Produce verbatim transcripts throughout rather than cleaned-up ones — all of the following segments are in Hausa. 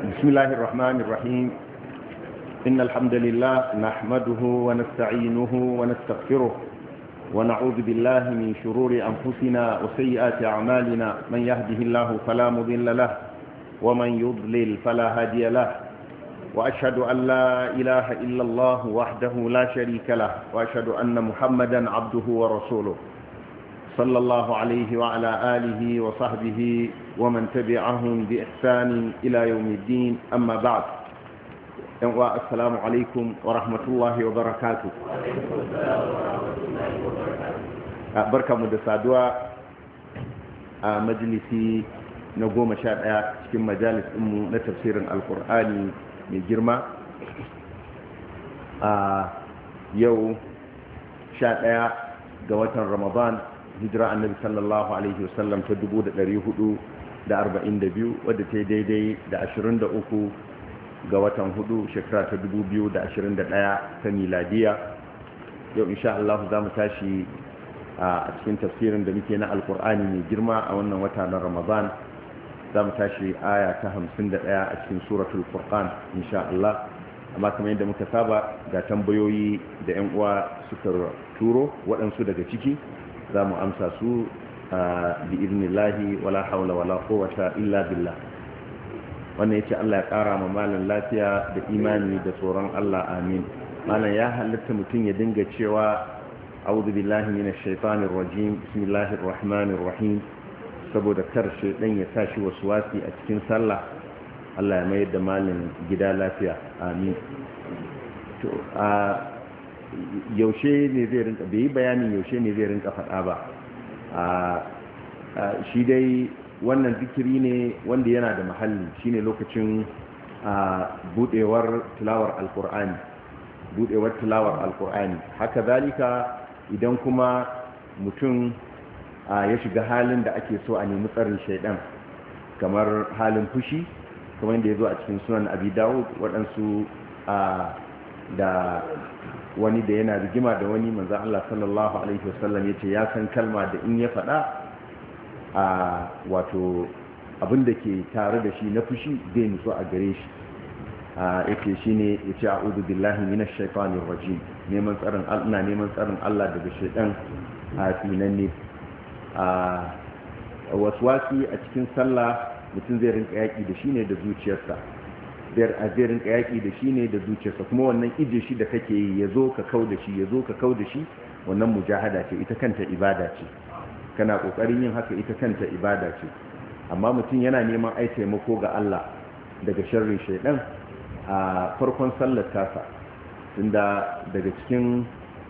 بسم الله الرحمن الرحيم. إن الحمد لله نحمده ونستعينه ونستغفره ونعوذ بالله من شرور أنفسنا وسيئات أعمالنا. من يهده الله فلا مضل له ومن يضلل فلا هادي له، وأشهد أن لا إله إلا الله وحده لا شريك له، وأشهد أن محمدا عبده ورسوله صلى الله عليه وعلى آله وصحبه ومن تبعهم بإحسان إلى يوم الدين. أما بعد، السلام عليكم ورحمة الله وبركاته. بركة مدسادوا مجلسي نقوم شارع في مجالس أمو لتفسير القرآن من جرمى يوم شارع قوة رمضان hijira annabi sallallahu alaihi wasallam ta dubu da ɗari hudu da arba'in da biyu, wadda ta yi daidai da ashirin da uku ga watan hudu shekara ta dubu biyu da ashirin da ɗaya ta miladiya. Yau insha Allah za mu tashi a cikin tafsirin da muke na alkur'ani mai girma a wannan wata na Ramadan. Za mu tashi aya ta hamsin da ɗaya a cikin suratul Furqan insha Allah. Amma kamar yadda muka saba, ga tambayoyi da 'yan uwa suka turo waɗansu daga ciki za mu amsa su bi idnillahi wala haula wala quwwata illa billah. wannan yace Allah ya kara ma malan lafiya da imani da tsoron Allah, amin. Malan ya halatta mutum ya dinga cewa a'udhu billahi minash shaitanir rajim bismillahir rahmanir rahim saboda kar shaytan ya tashi waswasi a cikin sallah. Allah ya mayar da malan gida lafiya, amin. to a yaushe ne zai rinka, bai yi bayanin yaushe ne zai rinka faɗa ba. a shi dai wannan zikiri ne wanda yana da mahalli, shine lokacin budewar tilawar alkur'ani budewar tilawar alkur'ani haka zalika idan kuma mutum ya shiga halin da ake so a nemi tsarin shaidan, kamar halin fushi, kamar yadda ya zo a cikin sunan abi dawud, waɗansu da wani da yana rigima da wani, manzo Allah sallallahu alaihi wasallam yace ya san kalma da in ya faɗa a wato abin da ke tare da shi na fushi zai nutsu a gare shi. yake shine yace a'udhu billahi minash shaitanir rajim, neman tsarin Allah neman tsarin Allah daga shaitan a finanne. a waswasi a cikin sallah mutum zai rinka yaki da shi ne da zuciyarsa a zai rinka yaƙi da shi ne da zuciyarsa, kuma wannan ije shi da kake yi ya zo ka kau da shi ya zo ka kau da shi, wannan mujahada ce, ita kanta ibada ce, kana ƙoƙarin yin haka, ita kanta ibada ce. Amma mutum yana neman ai taimako ga Allah daga sharrin shaidan a farkon sallar tasa, tunda daga cikin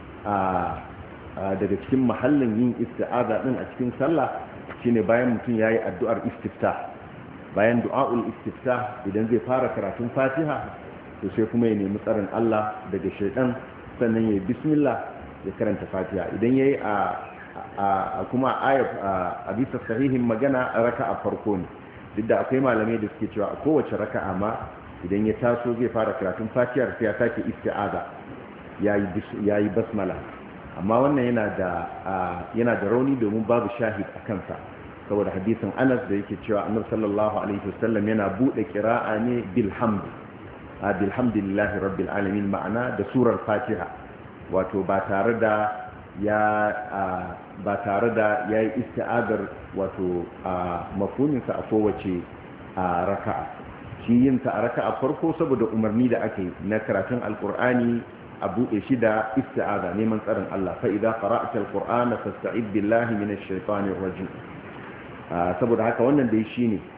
daga cikin mahallin yin isti'aza din a cikin sallah shine bayan mutum yayi addu'ar istiftah. Bayan du'a'ul istiftah, idan zai fara karatun Fatiha, to sai kuma ya nemi tsarin Allah daga shaitan, sannan yayi bismillah ya karanta Fatiha. Idan yayi a kuma ayat a bisa sahihin magana a raka'a farko ne, duk da akwai malamai da suke cewa a kowace raka'a ma idan ya taso zai fara karatun Fatiha sai ya sake isti'aza, yayi yayi basmala. Amma wannan yana da yana da rauni domin babu shahid a kansa, saboda hadisin Anas da yake cewa Annabi sallallahu alaihi wasallam yana bude qira'a ne bilhamd bilhamdillahi rabbil alamin, ma'ana da surar Fatiha, wato ba tare da ya ba tare da yayi isti'azar wato mafhumin sa a kowace raka'a. Shi yin ta a raka'a farko saboda umarni da ake na karatun alqur'ani a bude shi da isti'aza, neman tsarin Allah. Fa idza qara'ta alqur'ana fasta'id billahi minash shaitanir rajim. saboda haka wannan dai shi ne.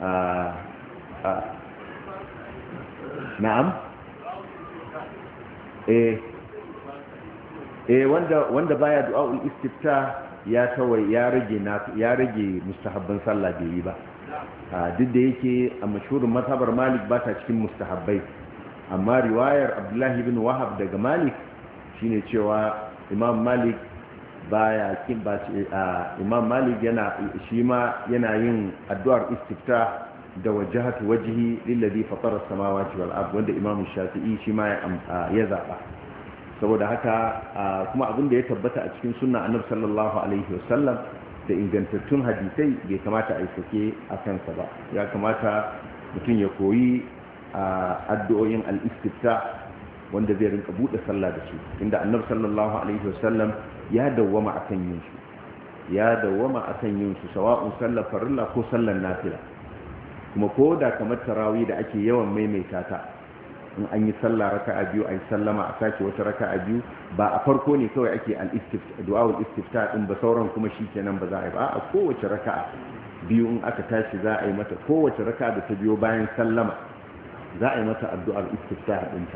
na'am eh eh wanda wanda baya du'a'ul istifta ya tawai ya rage na ya rage mustahabban sallah bai yi ba. duk da yake a mashhurin mazhabar Malik ba ta cikin mustahabbai, amma riwayar Abdullah ibn Wahab daga Malik shine cewa Imam Malik baya kin ba Imam Malik yana shi ma yana yin addu'ar istifta da wajhatu wajhi lillazi fatara as-samawati wal ard, wanda Imam Shafi'i shi ma ya zaba. saboda haka kuma abin da ya tabbata a cikin sunna Annabi sallallahu alaihi wasallam da ingantattun hadisai bai kamata a yi sake a kansa ba. Ya kamata mutum ya koyi addu'o'in al-istifta wanda zai rinka bude sallah da su, inda annabi sallallahu alaihi wasallam ya dawwama akan yin su ya dawwama akan yin su sawa'un sallar farilla ko sallar nafila. kuma ko da kamar tarawih da ake yawan maimaita ta, in an yi sallah raka'a biyu ayi sallama a sake wata raka'a biyu, ba a farko ne kawai ake al-istifta du'aul istifta din ba, sauran kuma shikenan ba za a yi ba. a kowace raka'a biyu in aka tashi za a yi mata, kowace raka'a da ta biyo bayan sallama za a yi mata addu'ar istifta ɗinta.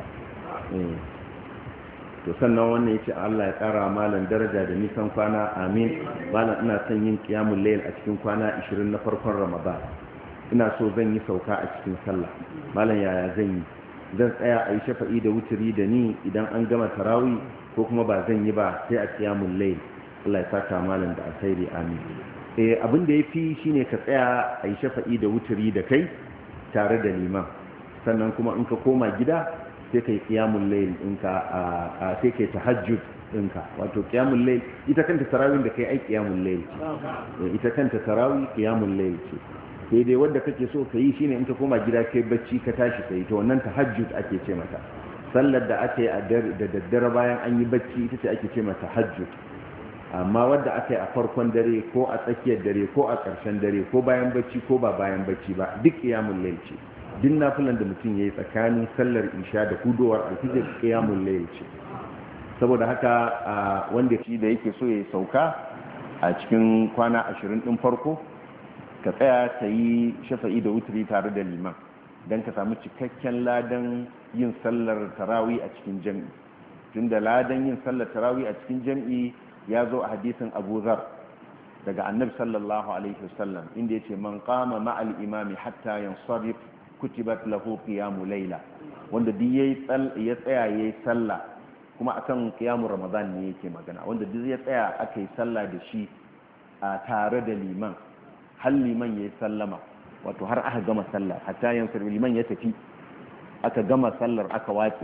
to sannan wannan yace Allah ya kara malan daraja da nisan kwana, amin. malan ina son yin qiyamul layl a cikin kwana ashirin na farkon Ramadan, ina so zan yi sauka a cikin sallah, malan yaya zan yi? zan tsaya a yi shafa'i da wuturi da ni idan an gama tarawih, ko kuma ba zan yi ba sai a qiyamul layl? Allah ya saka malan da alkhairi, amin. eh abin da yafi shine ka tsaya a yi shafa'i da wuturi da kai tare da liman, sannan kuma in ka koma gida sai kai qiyamul layl ɗinka, a sai kai tahajjud ɗinka. wato qiyamul layl ita kanta tarawih da kai ai qiyamul layl ce, ita kanta tarawih qiyamul layl ce, sai dai wanda kake so ka yi shine in ka koma gida kai bacci ka tashi kai, to wannan tahajjud ake ce mata. sallar da ake a da daddare bayan an yi bacci ita ce ake ce mata tahajjud. amma wanda aka yi a farkon dare ko a tsakiyar dare ko a ƙarshen dare ko bayan bacci ko ba bayan bacci ba, duk qiyamul layl ce. duk nafilan da mutum yayi tsakanin sallar isha da hudowar alfijir qiyamul layl ce. saboda haka wanda shi da yake so ya sauka a cikin kwana ashirin din farko, ka tsaya ta yi shafa'i da wutri tare da liman don ka samu cikakken ladan yin sallar tarawih a cikin jami'i. tunda ladan yin sallar tarawih a cikin jami'i ya zo a hadisin Abu Dharr daga annabi sallallahu alaihi wasallam, inda yace man qama ma'al imami hatta yansarif kutibat lahu qiyamu layla, wanda duk yayi ya tsaya yayi sallah, kuma akan qiyamul ramadan ne yake magana, wanda duk ya tsaya aka yi sallah da shi a tare da liman, har liman yayi sallama, wato har aka gama sallah, hatta yansar liman ya tafi aka gama sallar aka wace,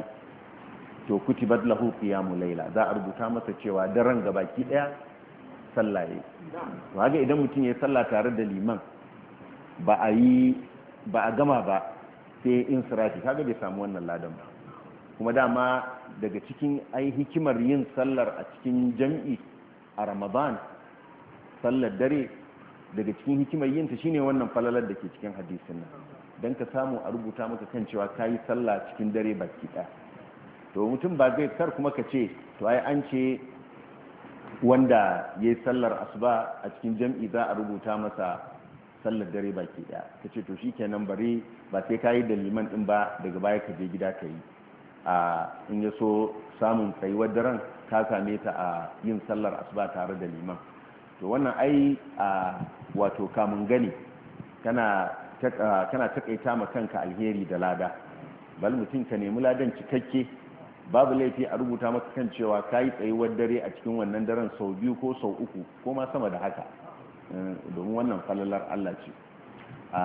to kutibat lahu qiyamu layla, za a rubuta masa cewa daren gabaki daya sallah yayi. to haka idan mutum yayi sallah tare da liman ba a yi ba a gama ba sai insirafi, kaga bai samu wannan ladan ba. kuma dama daga cikin ai hikimar yin sallar a cikin jam'i a Ramadan, sallar dare, daga cikin hikimar yin ta shine wannan falalar da ke cikin hadisin nan, dan ka samu a rubuta maka kan cewa kayi sallah cikin dare baki ɗaya. to mutum ba zai kar kuma ka ce to ai an ce wanda yayi sallar asuba a cikin jam'i za a rubuta masa sallar dare baki daya, ka ce to shikenan bare ba sai ka yi da liman din ba, daga baya ka je gida ka yi. a in ya so samun tsayuwar daren ka same ta a yin sallar asuba tare da liman. to wannan ai a wato kamun gani kana kana takaita ma kanka alheri da lada, bal mutum ka nemi ladan cikakke. babu laifi a rubuta maka kan cewa ka yi tsayuwar dare a cikin wannan daren sau biyu ko sau uku ko ma sama da haka, domin wannan falalar Allah ce. a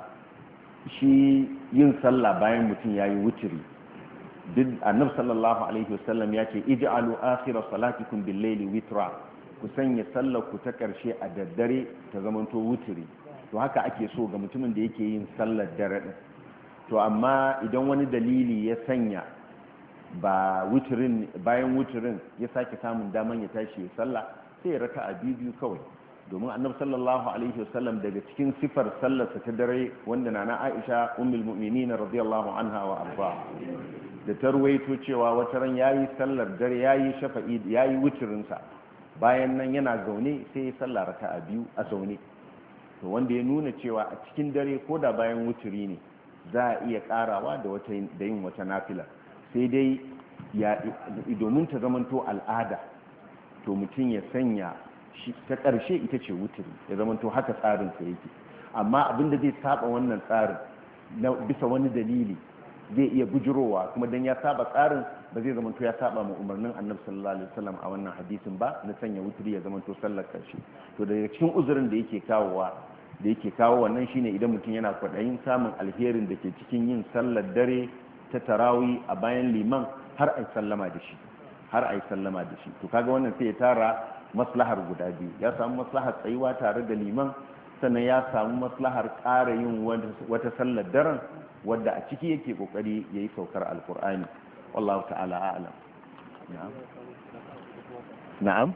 shi yin sallah bayan mutum ya yi wutiri, duk annab sallallahu alaihi wasallam ya ce ij'alu akhira salatikum bil layli witra, ku sanya sallar ku ta karshe a daddare ta zamanto wutiri. to haka ake so ga mutumin da yake yin sallar dare din. to amma idan wani dalili ya sanya ba wutirin bayan wutirin ya sake samun daman ya tashi ya sallah, sai ya raka a biyu kawai, domin annabi sallallahu alaihi wasallam daga cikin sifar sallarsa ta dare wanda nana Aisha ummul mu'minin radiyallahu anha wa arda da tarwaito cewa wata ran yayi sallar dare yayi shafa'i yayi wutirin sa, bayan nan yana zaune sai ya sallar raka'a biyu a zaune. to wanda ya nuna cewa a cikin dare ko da bayan wutiri ne za a iya karawa da wata da yin wata nafila, sai dai ya domin ta zamanto al'ada, to mutum ya sanya ta ƙarshe ita ce wuturi, ya zamanto haka tsarinsa yake. amma abinda zai saba wannan tsarin na bisa wani dalili zai iya bujurowa, kuma dan ya saba tsarin ba zai zamanto ya saba ma umarnin annabi sallallahu alaihi wasallam a wannan hadisin ba na sanya wuturi ya zamanto sallar ƙarshe. to daga cikin uzurin da yake kawowa da yake kawo wannan shine idan mutum yana kwaɗayin samun alherin da ke cikin yin sallar dare ta tarawih a bayan liman har ai sallama da shi har ai sallama da shi to kaga wannan sai ya tara maslahar guda biyu, ya samu maslahar tsayuwa tare da liman sannan ya samu maslahar ƙara yin wata sallar daren wadda a ciki yake kokari yayi saukar alkur'ani wallahu ta'ala a'lam. na'am na'am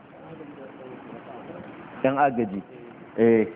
yan agaji eh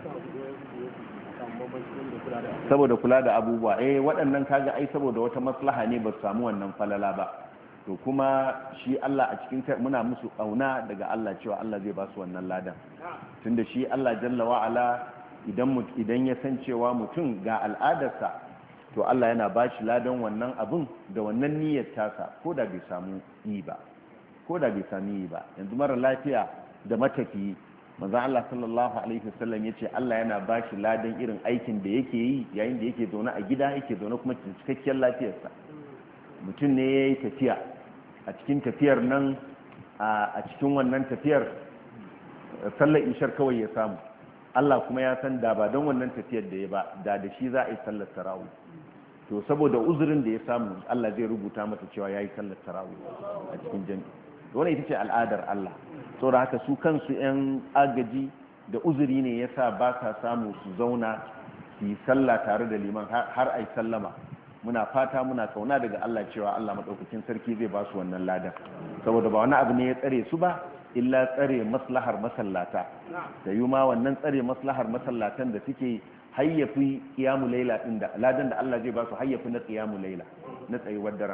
saboda kula da abubuwa eh waɗannan kaga ai saboda wata maslaha ne ba su samu wannan falala ba, to kuma shi Allah a cikin muna musu kauna daga Allah cewa Allah zai ba su wannan ladan, tunda shi Allah jalla wa ala idan idan ya san cewa mutum ga al'adarsa to Allah yana ba shi ladan wannan abun da wannan niyyar tasa ko da bai samu yi ba ko da bai sami yi ba. Yanzu mara lafiya da matafiyi manzo Allah sallallahu alaihi wasallam yace Allah yana ba shi ladan irin aikin da yake yi yayin da yake zaune a gida yake zaune kuma cikakken lafiyarsa. Mutum ne yayi tafiya a cikin tafiyar nan a cikin wannan tafiyar sallar ishar kawai ya samu, Allah kuma ya san da ba don wannan tafiyar da ya ba da da shi za a yi sallar tarawih, to saboda uzurin da ya samu Allah zai rubuta mata cewa yayi sallar tarawih a cikin jami'i. Wannan ita ce al'adar Allah, saboda haka su kansu 'yan agaji da uzuri ne yasa ba sa samu su zauna su yi sallah tare da liman har ai sallama. Muna fata muna kauna daga Allah cewa Allah madaukakin sarki zai ba su wannan ladan, saboda ba wani abu ne ya tsare su ba illa tsare maslahar masallata, da yi ma wannan tsare maslahar masallatan da suke hayyafi qiyamu laila din da ladan da Allah zai ba su hayyafi na qiyamu laila na tsayuwar daren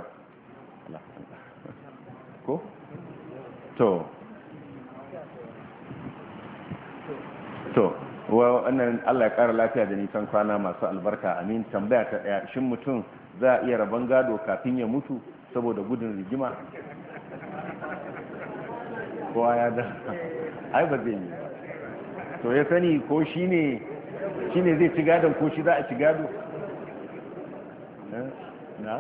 ko to to wannan Allah ya kara lafiya da nisan kwana masu albarka amin. Tambaya ta daya, shin mutum za a iya rabon gado kafin ya mutu saboda gudun rigima? Kowa ya da ai ba zai yi ba, to ya sani ko shine shine zai ci gadon ko shi za a ci gado na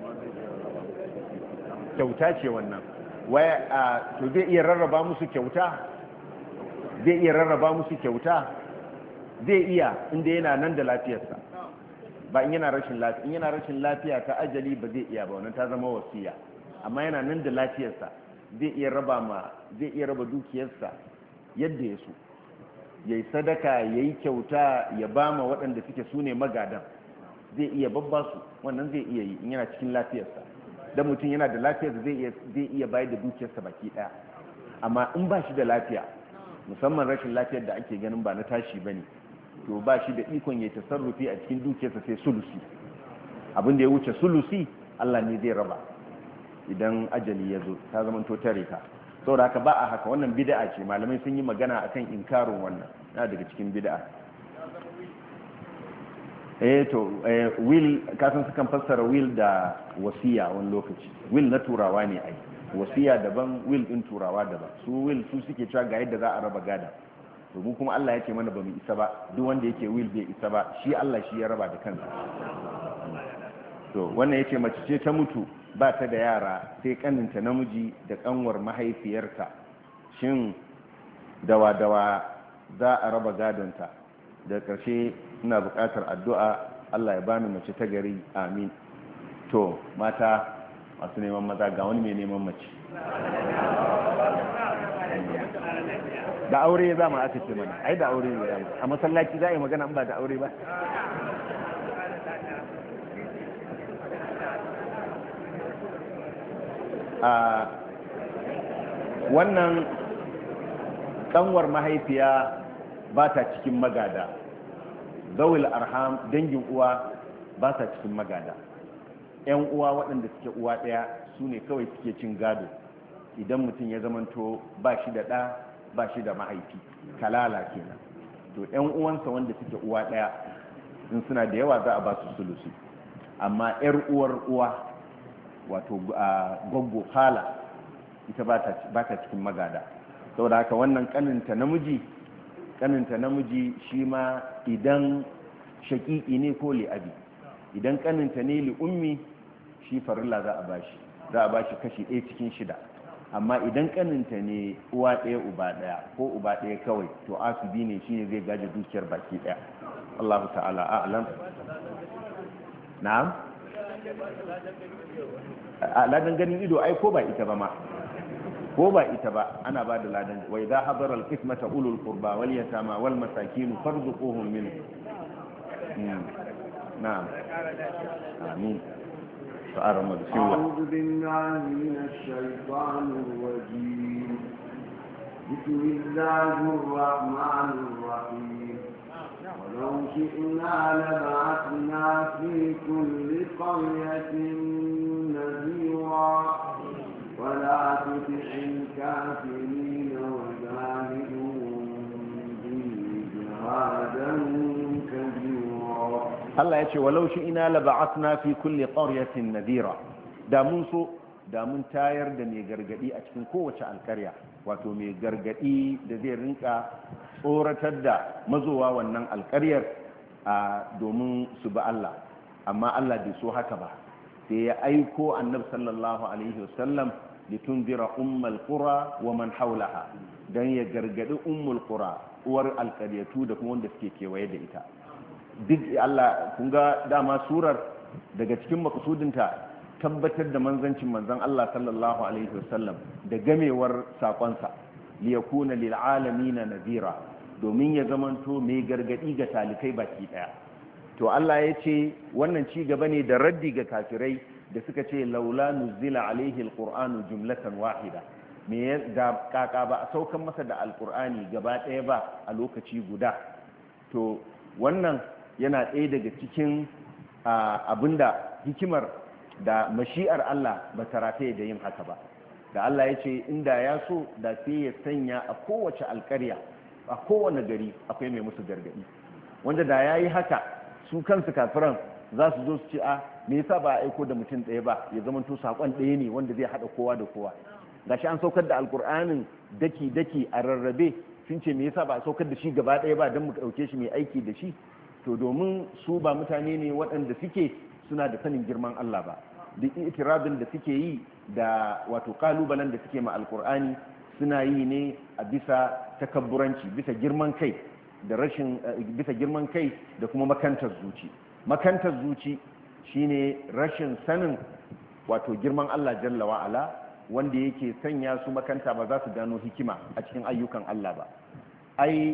kyauta ce wannan waya a to zai iya rarraba musu kyauta zai iya rarraba musu kyauta zai iya inda yana nan da lafiyarsa, ba in yana rashin lafiya in yana rashin lafiya ta ajali ba zai iya ba, wannan ta zama wasiya, amma yana nan da lafiyarsa zai iya raba ma zai iya raba dukiyarsa yadda ya so, yayi sadaka yayi kyauta ya ba ma waɗanda suke sune magadan, zai iya babba su, wannan zai iya yi in yana cikin lafiyarsa. Dan mutum yana da lafiyarsa zai iya zai iya bayar da dukiyarsa baki daya, amma in ba shi da lafiya, musamman rashin lafiyar da ake ganin ba na tashi bane, to ba shi da ikon ya tasarrufi a cikin dukiyarsa sai sulusi. Abin da ya wuce sulusi Allah ne zai raba idan ajali ya zo, ta zama to tare ka. Saboda haka ba a haka, wannan bid'a ce, malamai sun yi magana akan inkarin wannan, na daga cikin bid'a. eh to will kasan sukan fassara will da wasiya wani lokaci. Will na turawa ne ai, wasiya daban, will din turawa daban. Su will su suke cewa ga yadda za a raba gada, to mu kuma Allah ya ce mana ba mu isa ba, duk wanda yake will bai isa ba, shi Allah shi ya raba da kansa. To wannan yace mace ce ta mutu ba ta da yara sai kaninta namiji da kanwar mahaifiyarta, shin dawa dawa za a raba gadonta? Da ƙarshe ina buƙatar addu'a Allah ya bani mace ta gari, amin. To mata masu neman maza, ga wani mai neman mace da aure za mu aka ce mana, ai da aure ne a masallaci za a yi magana ba da aure ba. a wannan kanwar mahaifiya ba ta cikin magada, zawil arham dangin uwa ba ta cikin magada, yan uwa waɗanda suke uwa ɗaya su ne kawai suke cin gado idan mutum ya zamanto ba shi da ɗa ba shi da mahaifi, kalala kenan. To yan uwansa wanda suke uwa ɗaya in suna da yawa za a ba su sulusi, amma yar uwar uwa wato goggo hala ita ba ta cikin magada. saboda haka wannan kaninta namiji kaninta namiji shi ma idan shakiki ne ko li'abi, idan kaninta ne li ummi shi farilla za a bashi za a bashi kashi ɗaya cikin shida, amma idan kaninta ne uwa ɗaya uba ɗaya ko uba ɗaya kawai to asibi ne shine zai gaje dukiyar baki ɗaya. Allahu ta'ala a'lam. Na'am, a ladan ganin ido ai ko ba ita ba ma ko ba ita ba ana ba da ladan wa idha hadara al-qismata ulul qurba wal yatama wal masakin farzuquhum min na'am amin أعوذ بالله من الشيطان الرجيم بسم الله الرحمن الرحيم ولو شئنا لبعثنا في كل قرية نذيرا ولا تطع الكافرين وجاهدهم به جهادا Allah ya ce walau shi ina laba'atna fi kulli qaryatin nadira da mun so da mun tayar da mai gargadi a cikin kowace alkarya wato mai gargadi da zai rinka tsoratar da mazowa wannan alkaryar a domin su ba Allah amma Allah bai so haka ba sai ya aiko annabi sallallahu alaihi wasallam litundira ummul qura wa man hawlaha dan ya gargadi ummul qura uwar alkaryatu da kuma wanda suke kewaye da ita duk Allah kun ga dama surar daga cikin makasudinta tabbatar da manzancin manzon Allah sallallahu alaihi wasallam da gamewar sakonsa li yakuna lil alamin nadira domin ya zamanto mai gargadi ga talikai baki daya to Allah ya ce wannan ci gaba ne da raddi ga kafirai da suka ce laula nuzila alaihi alquranu jumlatan wahida me da kaka ba a saukan masa da alqurani gaba daya ba a lokaci guda to wannan yana ɗaya daga cikin abinda hikimar da mashi'ar Allah ba ta rataye da yin haka ba da Allah ya ce inda ya so da sai ya sanya a kowace alkarya a kowane gari akwai mai musu gargadi wanda da ya yi haka su kansu kafiran za su zo su ce a me yasa ba a aiko da mutum ɗaya ba ya zama to saƙon ɗaya ne wanda zai haɗa kowa da kowa gashi an saukar da alkur'anin daki daki a rarrabe sun ce me yasa ba a saukar da shi gaba ɗaya ba don mu ɗauke shi mai aiki da shi to domin su ba mutane ne waɗanda suke suna da sanin girman Allah ba duk itirabin da suke yi da wato kalubalen da suke ma alkur'ani suna yi ne a bisa takabburanci bisa girman kai da rashin bisa girman kai da kuma makantar zuci makantar zuci shine rashin sanin wato girman Allah jalla wa ala wanda yake sanya su makanta ba za su gano hikima a cikin ayyukan Allah ba ai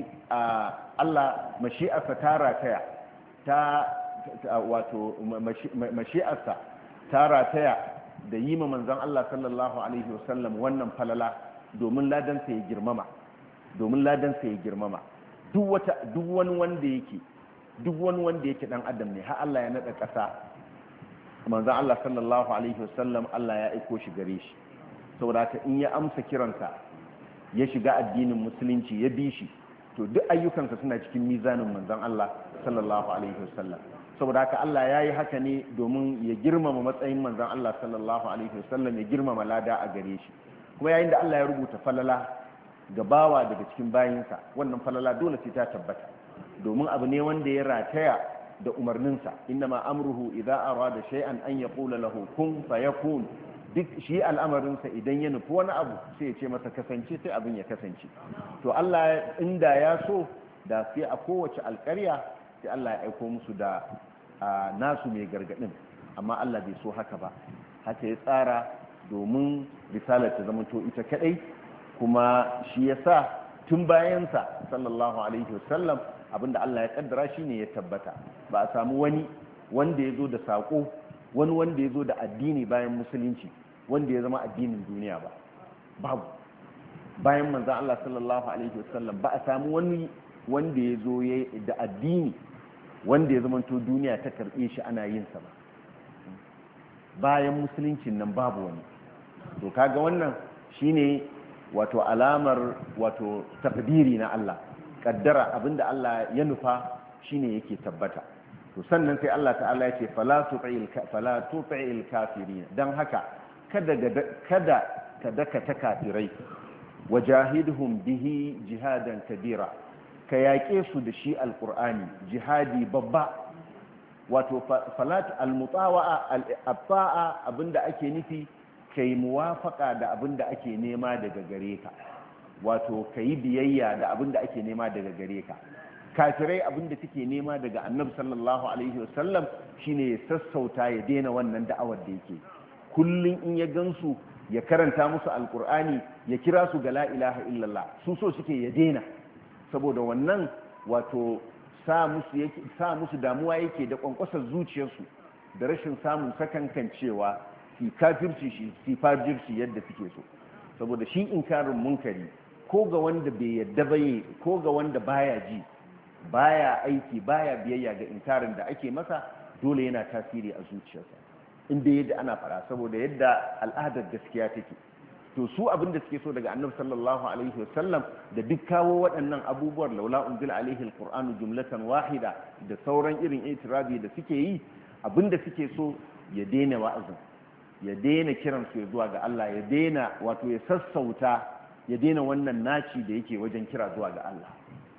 Allah mashi'arsa ta rataya ta wato mashi'arsa ta rataya da yi ma manzon Allah sallallahu alaihi wasallam wannan falala domin ladansa ya girmama domin ladansa ya girmama duk wata duk wani wanda yake duk wani wanda yake dan adam ne har Allah ya nada kasa manzon Allah sallallahu alaihi wasallam Allah ya aiko shi gare shi saboda haka in ya amsa kiransa ya shiga addinin musulunci ya bi shi to duk ayyukansa suna cikin mizanin manzon Allah sallallahu alaihi wasallam saboda haka Allah ya yi haka ne domin ya girmama matsayin manzon Allah sallallahu alaihi wasallam ya girmama lada a gare shi kuma yayin da Allah ya rubuta falala ga bawa daga cikin bayinsa wannan falala dole sai ta tabbata domin abu ne wanda ya rataya da umarninsa innama amruhu idza arada shay'an an yaqula lahu kun fayakun duk shi al'amarinsa idan ya nufi wani abu sai ya ce masa kasance sai abin ya kasance to Allah inda ya so da sai a kowace alƙarya sai Allah ya aiko musu da nasu mai gargadin amma Allah bai so haka ba haka ya tsara domin risalar ta zama to ita kadai kuma shi yasa tun bayansa sallallahu alaihi wasallam abinda Allah ya kaddara shine ya tabbata ba a samu wani wanda ya zo da sako wani wanda ya zo da addini bayan musulunci wanda ya zama addinin duniya ba babu bayan manzan Allah sallallahu alaihi wasallam ba a samu wani wanda ya zo da addini wanda ya zama to duniya ta karbe shi ana yin sa ba bayan musuluncin nan babu wani to kaga wannan shine wato alamar wato takdiri na Allah kaddara abinda Allah ya nufa shine yake tabbata to sannan sai Allah ta'ala ya ce fala tu'il fala tu'il kafirin dan haka kada kada kada ka ta kafirai wajahidhum bihi jihadan kabira ka yaƙe su da shi alqur'ani jihadi babba wato falat almutawa'a al-abta'a abinda ake nufi kai muwafaqa da abinda ake nema daga gare ka wato kai biyayya da abinda ake nema daga gare ka kafirai abinda suke nema daga annabi sallallahu alaihi wasallam shine ya sassauta ya daina wannan da'awar da yake kullun in ya gansu ya karanta musu alkur'ani ya kira su ga la ilaha illallah su so suke ya daina saboda wannan wato sa musu yake sa musu damuwa yake da kwankwasar zuciyarsu da rashin samun sakankancewa fi kafirci shi fi fajirci yadda suke so saboda shi inkarin munkari ko ga wanda bai yadda bai ko ga wanda baya ji baya aiki baya biyayya ga inkarin da ake masa dole yana tasiri a zuciyarsa inda yadda ana fara saboda yadda al'adar gaskiya take to su abin da suke so daga annabi sallallahu alaihi wasallam da duk kawo waɗannan abubuwan laula unzila alaihi alqur'anu jumlatan wahida da sauran irin itirabi da suke yi abin da suke so ya daina wa'azin ya daina kiran su zuwa ga Allah ya daina wato ya sassauta ya daina wannan naci da yake wajen kira zuwa ga Allah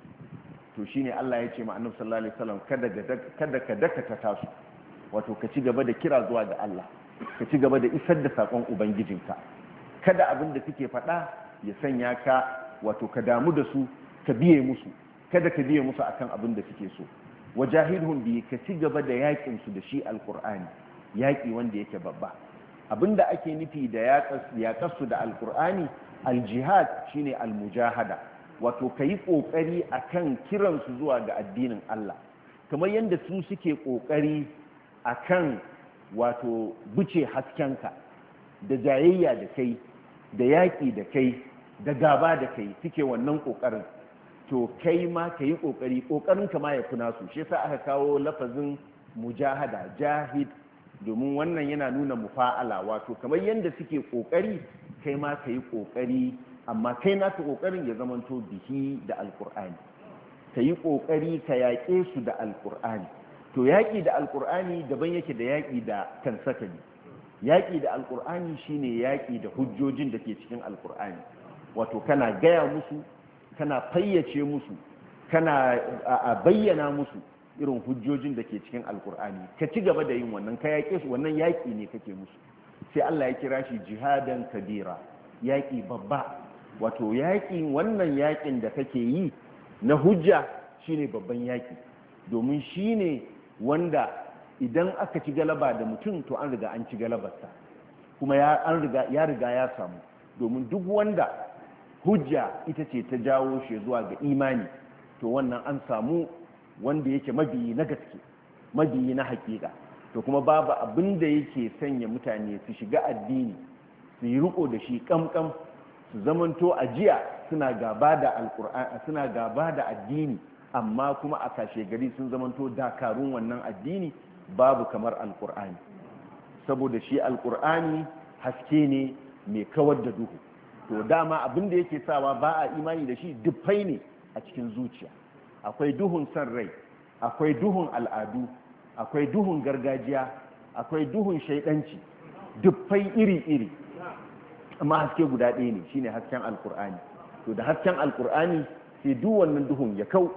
to shine Allah ya ce ma annabi sallallahu alaihi wasallam kada kada ka dakata tasu wato ka ci gaba da kira zuwa ga Allah ka ci gaba da isar da sakon ubangijinka kada abin da suke faɗa ya sanya ka wato ka damu da su ka biye musu kada ka biye musu akan abin da suke so wajahidhum bi ka ci gaba da yakin su da shi alqur'ani yaki wanda yake babba abinda ake nufi da yaƙas su da alqur'ani aljihad shine almujahada wato kai kokari akan kiran su zuwa ga addinin Allah kamar yanda su suke kokari akan wato buce haskenka da jayayya da kai da yaƙi da kai da gaba da kai suke wannan ƙoƙarin to kai ma ka yi ƙoƙari ƙoƙarinka ma ya fi nasu shi yasa aka kawo lafazin mujahada jahid domin wannan yana nuna mufa'ala wato kamar yadda suke ƙoƙari kai ma ka yi ƙoƙari amma kai naka ƙoƙarin ya zamanto bihi da alƙur'ani ka yi ƙoƙari ka yaƙe su da alƙur'ani to yaƙi da alƙur'ani daban yake da yaƙi da kan sakali yaƙi da alƙur'ani shine yaƙi da hujjojin da ke cikin alƙur'ani wato kana gaya musu kana fayyace musu kana a bayyana musu irin hujjojin da ke cikin alƙur'ani ka ci gaba da yin wannan ka yaƙe su wannan yaƙi ne kake musu sai Allah ya kira shi jihadan kabira yaƙi babba wato yaƙi wannan yaƙin da kake yi na hujja shine babban yaƙi domin shine wanda idan aka ci galaba da mutum to an riga an ci galabarsa kuma ya an riga ya riga ya samu domin duk wanda hujja ita ce ta jawo shi zuwa ga imani to wannan an samu wanda yake mabiyi na gaske mabiyi na hakika to kuma babu abin da yake sanya mutane su shiga addini su yi riko da shi kamkam su zamanto ajiya suna gaba da alqur'ani suna gaba da addini amma kuma a kashe gari sun zamanto dakarun wannan addini babu kamar alkur'ani saboda shi alkur'ani haske ne mai kawar da duhu to dama abin da yake sawa ba a imani da shi dufai ne a cikin zuciya akwai duhun san rai akwai duhun al'adu akwai duhun gargajiya akwai duhun shaidanci dufai iri-iri amma haske guda ɗaya ne shine hasken alkur'ani to da hasken alkur'ani sai duk wannan duhun ya kau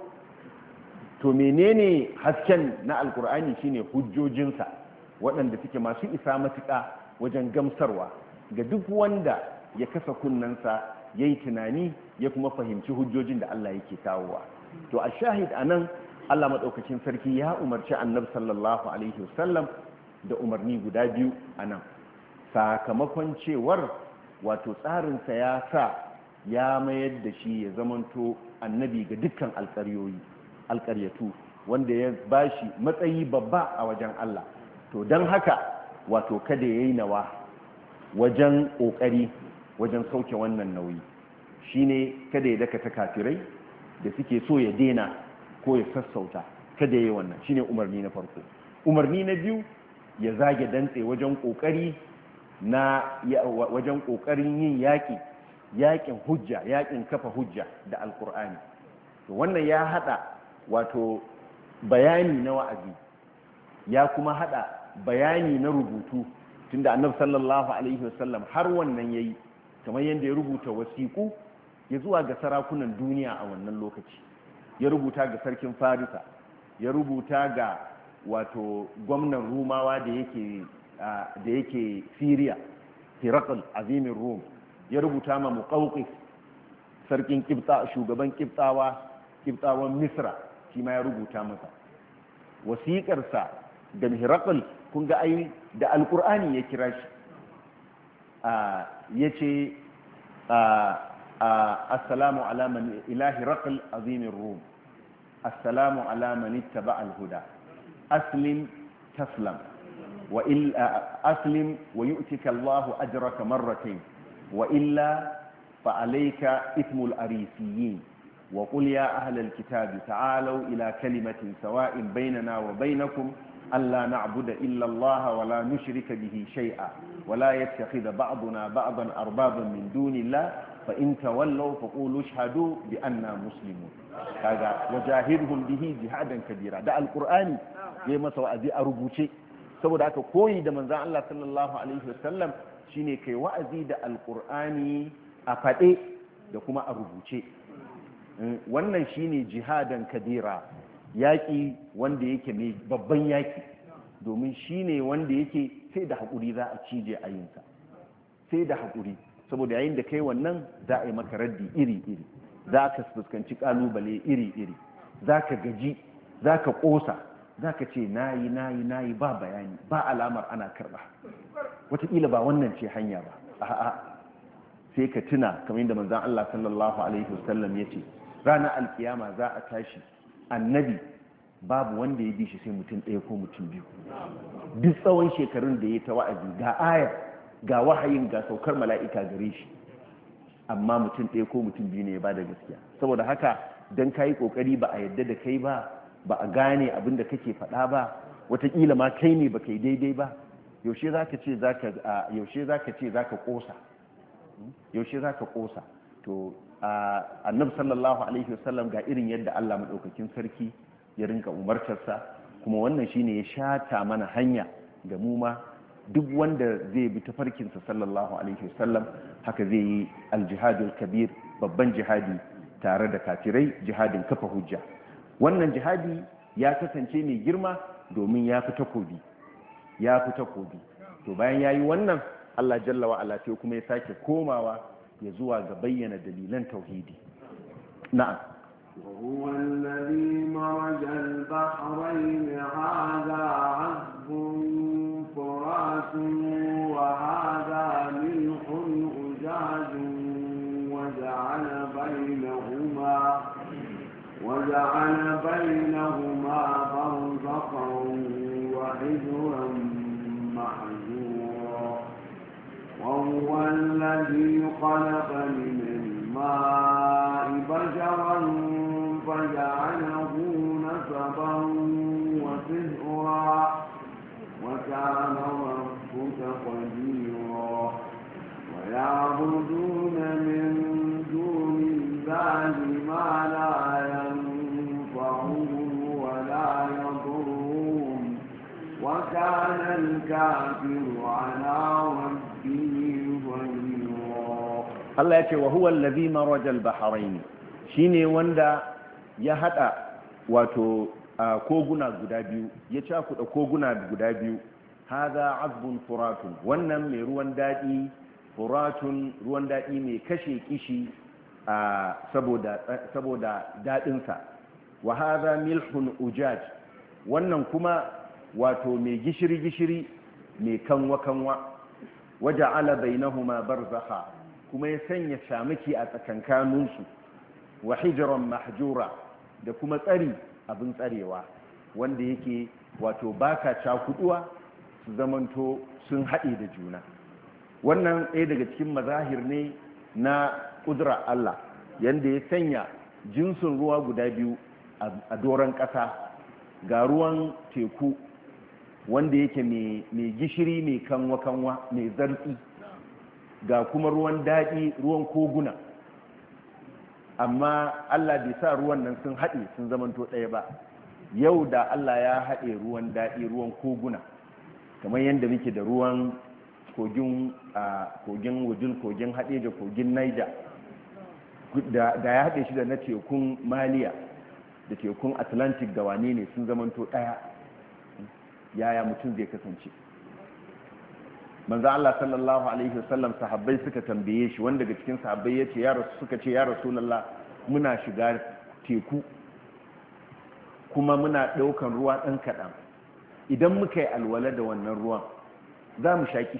to menene hasken na alkur'ani shine hujjojinsa waɗanda suke masu isa matuƙa wajen gamsarwa ga duk wanda ya kasa kunnensa ya yi tunani ya kuma fahimci hujjojin da Allah yake kawowa to a shahid a nan Allah maɗaukacin sarki ya umarci annabi sallallahu alaihi wasallam da umarni guda biyu a nan sakamakon cewar wato tsarinsa ya sa ya mayar da shi ya zamanto annabi ga dukkan alƙaryoyi alƙaryatu wanda ya bashi matsayi babba a wajen Allah to don haka wato kada ya yi nawa wajen ƙoƙari wajen sauke wannan nauyi shine kada ya daka ta kafirai da suke so ya dena ko ya sassauta kada ya yi wannan shine umarni na farko umarni na biyu ya zage dantse wajen ƙoƙari na wajen ƙoƙarin yin yaƙi yaƙin hujja yaƙin kafa hujja da alƙur'ani to wannan ya haɗa wato bayani na wa'azi ya kuma hada bayani na rubutu tunda annabi sallallahu alaihi wasallam har wannan yayi kamar yanda ya rubuta wasiku ya zuwa ga sarakunan duniya a wannan lokaci ya rubuta ga sarkin farisa ya rubuta ga wato gwamnan rumawa da yake da yake Syria Hiraql azimin Rum ya rubuta ma Muqawqis sarkin Qibta shugaban Qibtawa Qibtawan Misra shi ma ya rubuta masa wasiƙarsa da Hiraql kun ga ai da alqur'ani ya kira shi yace assalamu ala man ilahi raql azim ar-rum assalamu ala man ittaba al-huda aslim taslam wa illa aslim wa yu'tika Allahu ajraka marratayn wa illa fa alayka ithmul arisiyin وقل يا أهل الكتاب تعالوا إلى كلمة سواء بيننا وبينكم ألا نعبد إلا الله ولا نشرك به شيئا ولا يتخذ بعضنا بعضا أربابا من دون الله فإن تولوا فقولوا اشهدوا بأننا مسلمون هذا وجاهدهم به جهادا كبيرا ده القرآن يما سواء ذي أربوشي saboda haka koyi da manzon Allah sallallahu alaihi wasallam shine kai wa'azi da alqur'ani a fade da kuma a rubuce wannan shine jihadan kadira yaƙi wanda yake mai babban yaƙi domin shine wanda yake sai da haƙuri za a cije a yinsa sai da haƙuri saboda yayin da kai wannan za a yi maka raddi iri-iri za ka fuskanci ƙalubale iri-iri za ka gaji za ka ƙosa za ka ce nayi nayi nayi ba bayani ba alamar ana karɓa wataƙila ba wannan ce hanya ba a'a sai ka tuna kamar yadda manzon Allah sallallahu alaihi wasallam ya ce ranar alkiyama za a tashi annabi babu wanda ya bi shi sai mutum ɗaya ko mutum biyu duk tsawon shekarun da ya ta wa'azi ga ayar ga wahayin ga saukar mala'ika gare shi amma mutum ɗaya ko mutum biyu ne ya ba da gaskiya saboda haka don ka yi ƙoƙari ba a yadda da kai ba ba a gane abin da kake faɗa ba wataƙila ma kai ne ba kai daidai ba yaushe za ka ce za ka ƙosa yaushe za ka ƙosa to annabi sallallahu alaihi wasallam ga irin yadda Allah madaukakin sarki ya rinka umartarsa kuma wannan shine ya shata mana hanya da mu ma duk wanda zai bi tafarkinsa sallallahu alaihi wasallam haka zai yi aljihadul kabir babban jihadi tare da kafirai jihadin kafa hujja wannan jihadi ya kasance mai girma domin ya fi takobi ya fi takobi to bayan yayi wannan Allah jalla wa ala sai kuma ya sake komawa ya zuwa ga bayyana dalilan tauhidi na'am وهو الذي مرج البحرين هذا عذب فرات وهذا ملح أجاج وجعل بينهما وجعل بينهما برزخا وحجرا محجورا وهو الذي خلق من الماء بشرا فجعله نسبا وسهرا وكان ربك قديرا ويعبدون من دون الله ما لا ينفعهم ولا يضرهم وكان الكافر على ربه ظهيرا الله يقول وهو الذي مرج البحرين shine wanda ya hada wato koguna guda biyu ya cakuda koguna guda biyu hadha azbun furatun wannan mai ruwan dadi furatun ruwan dadi mai kashe kishi saboda saboda dadin sa wa hadha milhun ujaj wannan kuma wato mai gishiri gishiri mai kanwa kanwa waja'ala bainahuma barzakha kuma ya sanya shamaki a tsakankaninsu wa hijran mahjura da kuma tsari abin tsarewa wanda yake wato baka cakuduwa su zamanto sun haɗe da juna wannan ɗaya daga cikin mazahir ne na ƙudura Allah yanda ya sanya jinsin ruwa guda biyu a doron ƙasa ga ruwan teku wanda yake mai gishiri mai kanwa-kanwa mai zartsi ga kuma ruwan daɗi ruwan koguna amma Allah bai sa ruwan nan sun haɗe sun zamanto ɗaya ba yau da Allah ya haɗe ruwan daɗi ruwan koguna kamar yadda muke da ruwan kogin kogin wujul kogin haɗe da kogin Niger da ya haɗe shi da na tekun Maliya da tekun Atlantic da wane ne sun zamanto ɗaya yaya mutum zai kasance manzo Allah sallallahu alaihi wasallam sahabbai suka tambaye shi wanda daga cikin sahabbai yace ya rasu suka ce ya rasulullah muna shiga teku kuma muna daukan ruwa dan kadan idan muka yi alwala da wannan ruwan za mu shaki shi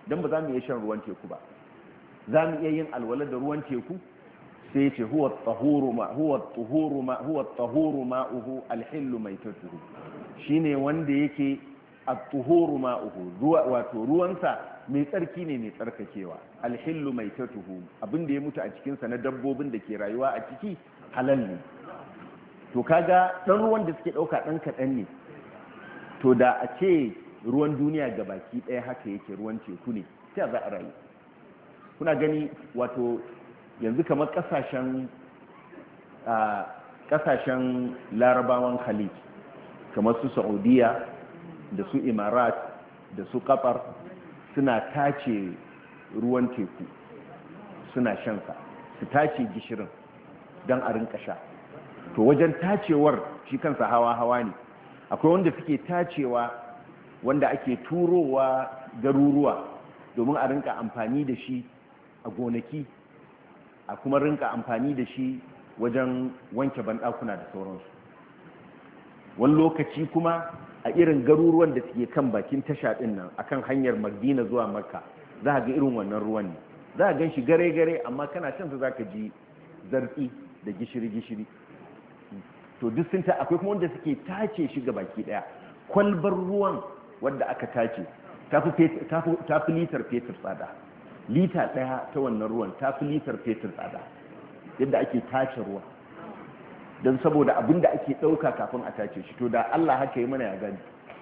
don ba za mu iya shan ruwan teku ba. Za mu iya yin alwala da ruwan teku? sai ce huwa tahuru ma huwa tahuru ma huwa tahuru ma'uhu alhillu maitatuhu, shine wanda yake at-tuhuru ma'uhu, ruwa wato ruwansa mai tsarki ne mai tsarkakewa, alhillu maitatuhu, abinda ya mutu a cikin sa na dabbobin da ke rayuwa a ciki halal ne. To kaga dan ruwan da suke dauka dan kadan ne, to da a ce ruwan duniya gabaki daya haka yake ruwan teku ne sai za a rayu. Kuna gani wato yanzu kamar kasashen a kasashen larabawan khalij kamar su saudiya da su imarat da su qatar suna tace ruwan teku suna shansa, su tace gishirin don a rinka sha. To wajen tacewar shi kansa hawa-hawa ne, akwai wanda suke tacewa wanda ake turowa garuruwa domin a rinka amfani da shi a gonaki, a kuma rinka amfani da shi wajen wanke banɗakuna da sauransu. Wani lokaci kuma a irin garuruwan da suke kan bakin tasha ɗin nan akan hanyar Madina zuwa Makka za a ga irin wannan ruwan ne, za a gan shi gare-gare amma kana can za ka ji zartsi da gishiri-gishiri. To duk sun ta akwai kuma wanda suke tace shi ga baki ɗaya. Kwalbar ruwan wadda aka tace ta fi litar fetur tsada, lita ɗaya ta wannan ruwan ta fi litar fetur tsada yadda ake tace ruwa, don saboda abin da ake ɗauka kafin a tace shi. To da Allah haka yi mana ya gani.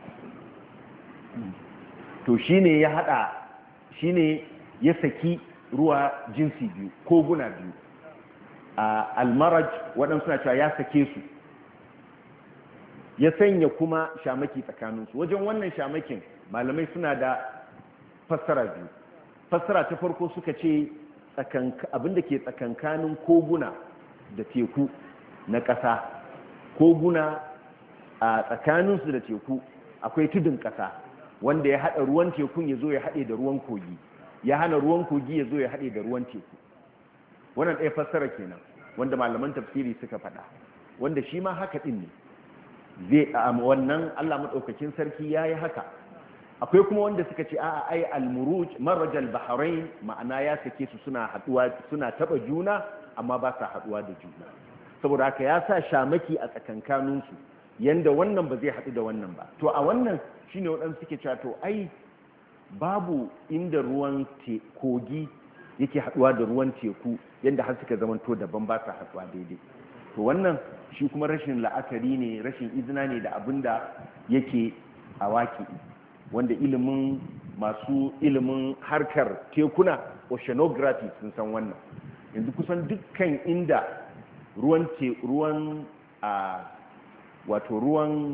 To shi ne ya haɗa, shi ne ya saki ruwa jinsi biyu, koguna biyu. A almaraj waɗansu na cewa ya sake su, ya sanya kuma shamaki tsakaninsu. Wajen wannan shamakin malamai suna da fassara biyu. Fassara ta farko suka ce abinda ke tsakankanin koguna da teku na ƙasa, koguna a tsakaninsu da teku akwai tudun ƙasa wanda ya haɗa ruwan tekun ya zo ya haɗe da ruwan kogi, ya hana ruwan kogi ya zo ya haɗe da ruwan teku. Wannan ɗaya fassara kenan wanda malaman tafsiri suka faɗa, wanda shi ma haka ɗin ne. Zai wannan Allah maɗaukakin sarki ya yi haka. Akwai kuma wanda suka ce a'a ai al-muruj maraj al-bahrain, ma'ana ya sake su suna haduwa suna taba juna amma ba sa haduwa da juna, saboda haka ya sa shamaki a tsakankanin su yanda wannan ba zai hadu da wannan ba. To a wannan shine waɗansu suke cewa to ai babu inda ruwan kogi yake haduwa da ruwan teku yanda har suka zamanto daban ba sa haduwa daidai. To wannan shi kuma rashin la'akari ne, rashin izina ne da abinda yake a waki, wanda ilimin masu ilimin harkar tekuna oceanography sun san wannan. Yanzu kusan dukkan inda ruwan te ruwan a wato ruwan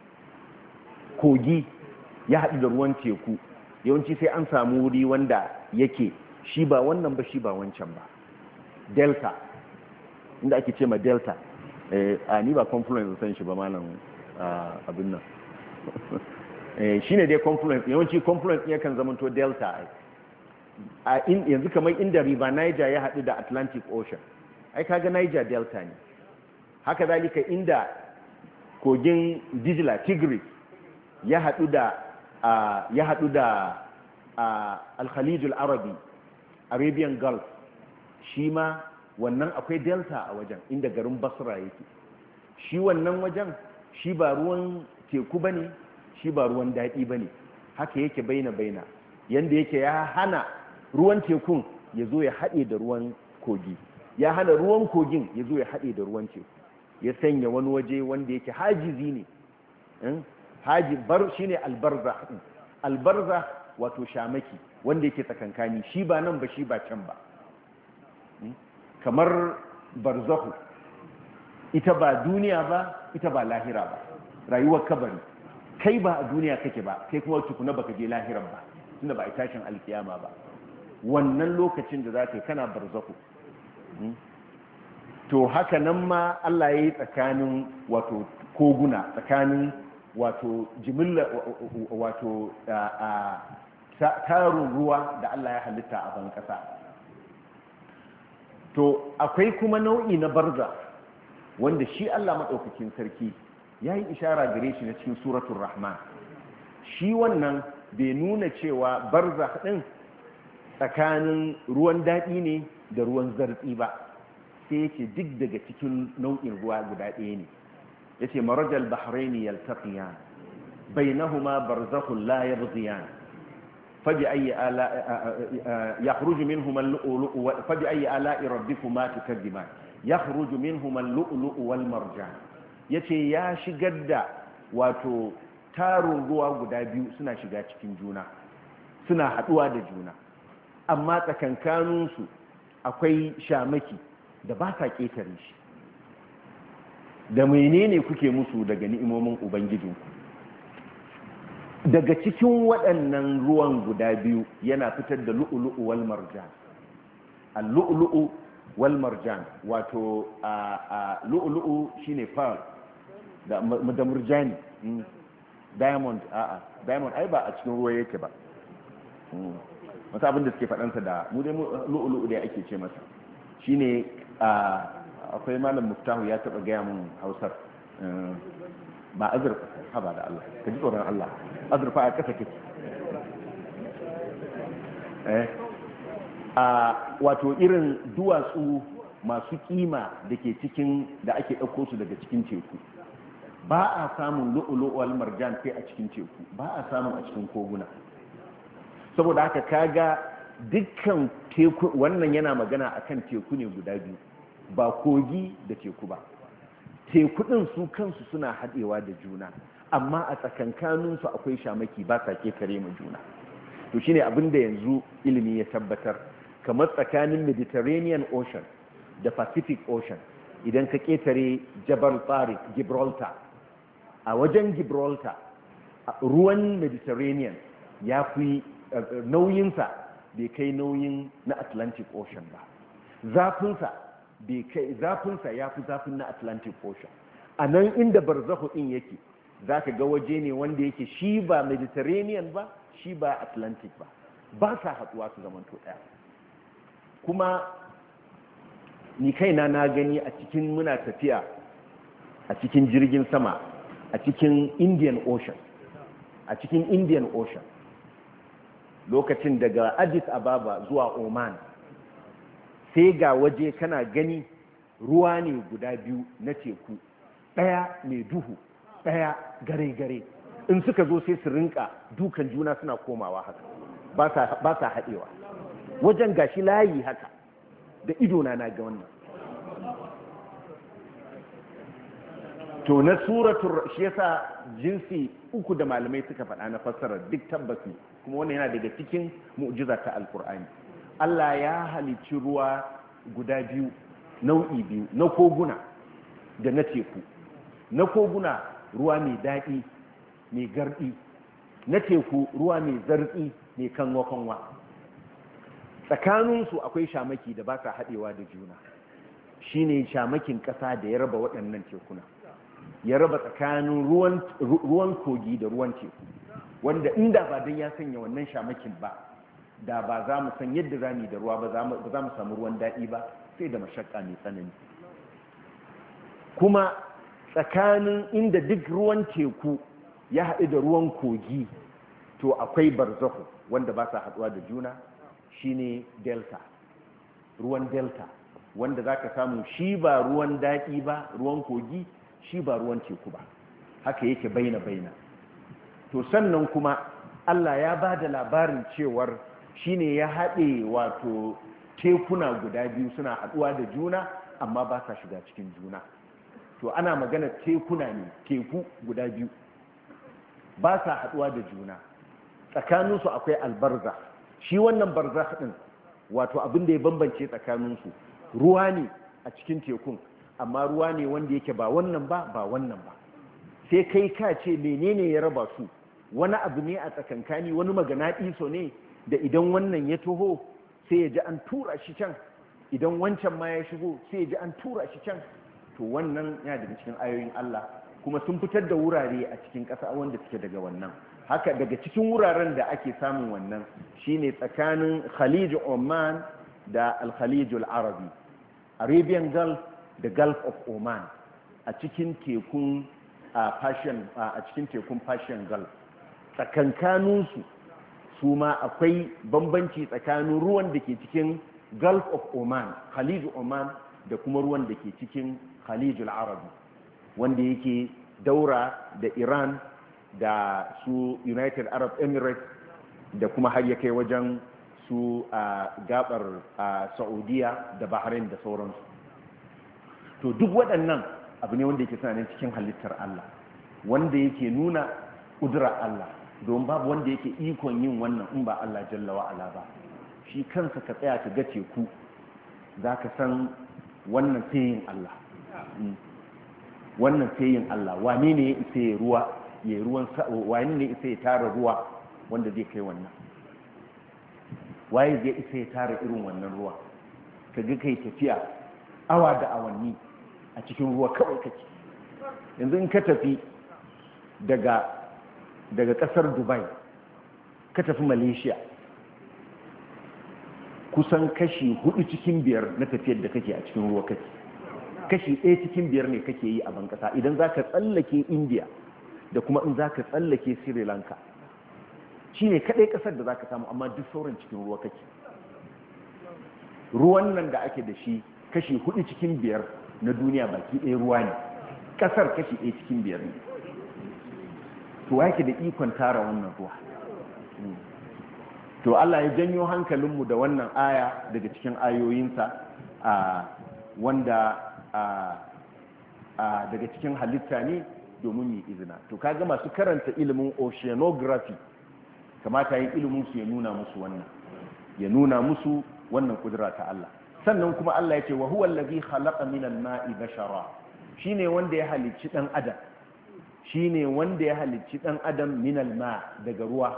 kogi ya haɗu da ruwan teku, yawanci sai an samu wuri wanda yake shi ba wannan ba shi ba wancan ba, delta, inda ake ce ma delta. eh, a ni ba confluence san shi ba malam abin nan shi ne dai confluence, yawanci confluence ya kan zamanto delta. A yanzu kamar inda river Niger ya haɗu da Atlantic Ocean, ai kaga Niger delta ne. Haka zalika inda kogin Dijla Tigris ya haɗu da ya haɗu da Al-Khalij Al-Arabi, Arabian Gulf, shi ma wannan akwai delta a wajen inda garin Basra yake. Shi wannan wajen shi ba ruwan teku bane, shi ba ruwan daɗi ba ne, haka yake baina-baina, yadda yake ya hana ruwan tekun ya zo ya haɗe da ruwan kogi, ya hana ruwan kogin ya zo ya haɗe da ruwan teku, ya sanya wani waje wanda yake hajizi ne. Haji bar shi ne albarza, albarza wato shamaki wanda yake tsakankani, shi ba nan ba shi ba can ba, kamar barzahu, ita ba duniya ba ita ba lahira ba, rayuwar kabari. Kai ba a duniya kake ba, kai kuma tukuna baka je lahiran ba, tunda ba a tashin alkiyama ba. Wannan lokacin da za ka yi kana barzaku. To haka nan ma Allah ya yi tsakanin wato koguna, tsakanin wato jimilla wato tarin ruwa da Allah ya halitta a ban kasa. To akwai kuma nau'i na barza wanda shi Allah maɗaukakin sarki ya yi ishara gare shi na cikin suratul Rahman. Shi wannan bai nuna cewa barzakh din tsakanin ruwan daɗi ne da ruwan zartsi ba, sai yake duk daga cikin nau'in ruwa guda ɗaya ne. yace marajal bahraini yaltaqiyan bainahuma barzakhun la yabghiyan fabi ayi ala yakhruju minhuma al-lu'lu'u fabi ayi ala'i rabbikuma tukadiban yakhruju minhuma al-lu'lu'u wal marjan. yace ya shigar da wato tarin ruwa guda biyu suna shiga cikin juna, suna haduwa da juna, amma tsakankaninsu akwai shamaki da ba sa ƙetare shi. da menene kuke musu daga ni'imomin ubangijinku? daga cikin waɗannan ruwan guda biyu yana fitar da lu'ulu'u wal marjan. al-lu'lu'u wal marjan wato a lu'lu'u shine pearl da da murjani. diamond a'a diamond ai ba a cikin ruwa yake ba. wasu abin da suke faɗansa da mu dai lu'lu'u da ake ce masa shine akwai malam muftahu ya taɓa gaya mun hausar ba azurfa haba da Allah ka ji tsoron Allah azurfa a ƙasa kake a wato irin duwatsu masu kima da ke cikin da ake ɗauko su daga cikin teku ba a samun lu'lu'u wal marjan sai a cikin teku, ba a samun a cikin koguna. saboda haka kaga dukkan teku wannan yana magana akan teku ne guda biyu, ba kogi da teku ba. teku din su kansu suna haɗewa da juna, amma a tsakankaninsu akwai shamaki ba sa ketare ma juna. to shine abin da yanzu ilimi ya tabbatar, kamar tsakanin Mediterranean Ocean da Pacific Ocean idan ka ketare Jabal Tariq Gibraltar, a wajen Gibraltar ruwan Mediterranean ya fi nauyinsa bai kai nauyin na Atlantic Ocean ba, zafinsa bai kai zafinsa ya fi zafin na Atlantic Ocean. a nan inda barzakhu din yake za ka ga waje ne wanda yake shi ba Mediterranean ba shi ba Atlantic ba, ba sa haɗuwa su zamanto ɗaya. kuma ni kaina na gani a cikin muna tafiya a cikin jirgin sama a cikin Indian Ocean a cikin Indian Ocean lokacin daga Addis Ababa zuwa Oman, sai ga waje kana gani ruwa ne guda biyu na teku, ɗaya mai duhu ɗaya gare-gare, in suka zo sai su rinka dukan juna suna komawa haka, ba sa haɗewa. wajen gashi layi haka da idona na ga wannan. to na suratul shi yasa jinsi uku da malamai suka faɗa na fassarar duk tabbasi, kuma wannan yana daga cikin mu'jiza ta alkur'ani. Allah ya halicci ruwa guda biyu, nau'i biyu, na koguna da na teku. na koguna ruwa mai daɗi mai garɗi, na teku ruwa mai zartsi mai kanwa-kanwa. tsakaninsu akwai shamaki da ba sa haɗewa da juna, shine shamakin ƙasa da ya raba waɗannan tekuna, ya raba tsakanin ruwan kogi da ruwan teku, wanda inda ba don ya sanya wannan shamakin ba da ba za mu san yadda za mu yi da ruwa ba, ba za mu samu ruwan daɗi ba sai da mashakka mai tsanani. kuma tsakanin inda duk ruwan teku ya haɗu da ruwan kogi to akwai barzahu wanda ba sa haɗuwa da juna, shine delta, ruwan delta wanda za ka samu shi ba ruwan daɗi ba, ruwan kogi shi ba ruwan teku ba, haka yake baina-baina. to sannan kuma Allah ya ba da labarin cewar shine ya haɗe wato tekuna guda biyu suna haɗuwa da juna amma ba sa shiga cikin juna. to ana magana tekuna ne, teku guda biyu ba sa haɗuwa da juna, tsakaninsu akwai albarza. shi wannan barza ɗin wato abin da ya bambance tsakaninsu ruwa ne a cikin tekun, amma ruwa ne wanda yake ba wannan ba ba wannan ba, sai kai ka ce menene ya raba su, wani abu ne a tsakankani, wani maganaɗiso ne da idan wannan ya taho sai ya ji an tura shi can, idan wancan ma ya shigo sai ya ji an tura shi can. to wannan yana daga cikin ayoyin Allah, kuma sun fitar da wurare a cikin ƙasa wanda suke daga wannan. haka daga cikin wuraren da ake samun wannan shine tsakanin Khalij Oman da Al-Khalij Al-Arabi, Arabian Gulf da Gulf of Oman, a cikin tekun Persian a cikin tekun Persian Gulf. tsakankaninsu su ma akwai bambanci tsakanin ruwan da ke cikin Gulf of Oman, Khalij Oman, da kuma ruwan da ke cikin Khalijul Arabi wanda yake daura da Iran da su United Arab Emirates da kuma har ya kai wajen su a gabar Saudiya da Bahrain da sauransu. To duk waɗannan abu ne wanda yake tunanin cikin halittar Allah, wanda yake nuna ƙudurar Allah, don babu wanda yake ikon yin wannan in ba Allah jalla wa'ala ba. Shi kansa ka tsaya ka ga teku za ka san wannan sai yin Allah, wannan sai yin Allah. Wane ne ya isa ya ruwa ya ruwan wani ne isa ya tara ruwa wanda zai kai wannan, waye zai isa ya tara irin wannan ruwa? Ka ga kai tafiya awa da awanni a cikin ruwa kawai kake. Yanzu in ka tafi daga daga kasar Dubai ka tafi Malaysia, kusan kashi hudu cikin biyar na tafiyar da kake a cikin ruwa kake, kashi ɗaya cikin biyar ne kake yi a bankasa idan za ka tsallake India da kuma in za ka tsallake Sri Lanka, shi ne kaɗai ƙasar da za ka samu, amma duk sauran cikin ruwa kake. Ruwan nan da ake da shi kashi hudu cikin biyar na duniya baki ɗaya ruwa ne, ƙasar kashi ɗaya cikin biyar ne. To yake da ikon tara wannan ruwa. To Allah ya janyo hankalinmu da wannan aya daga cikin ayoyinsa a wanda a daga cikin halitta ne domin yi izina. To kaga masu karanta ilimin oceanography kamata yin ilimin su ya nuna musu wannan, ya nuna musu wannan kudura ta Allah. Sannan kuma Allah ya ce wa huwa allazi khalaqa minal ma'i bashara, shine wanda ya halicci dan adam, shine wanda ya halicci dan adam minal ma daga ruwa.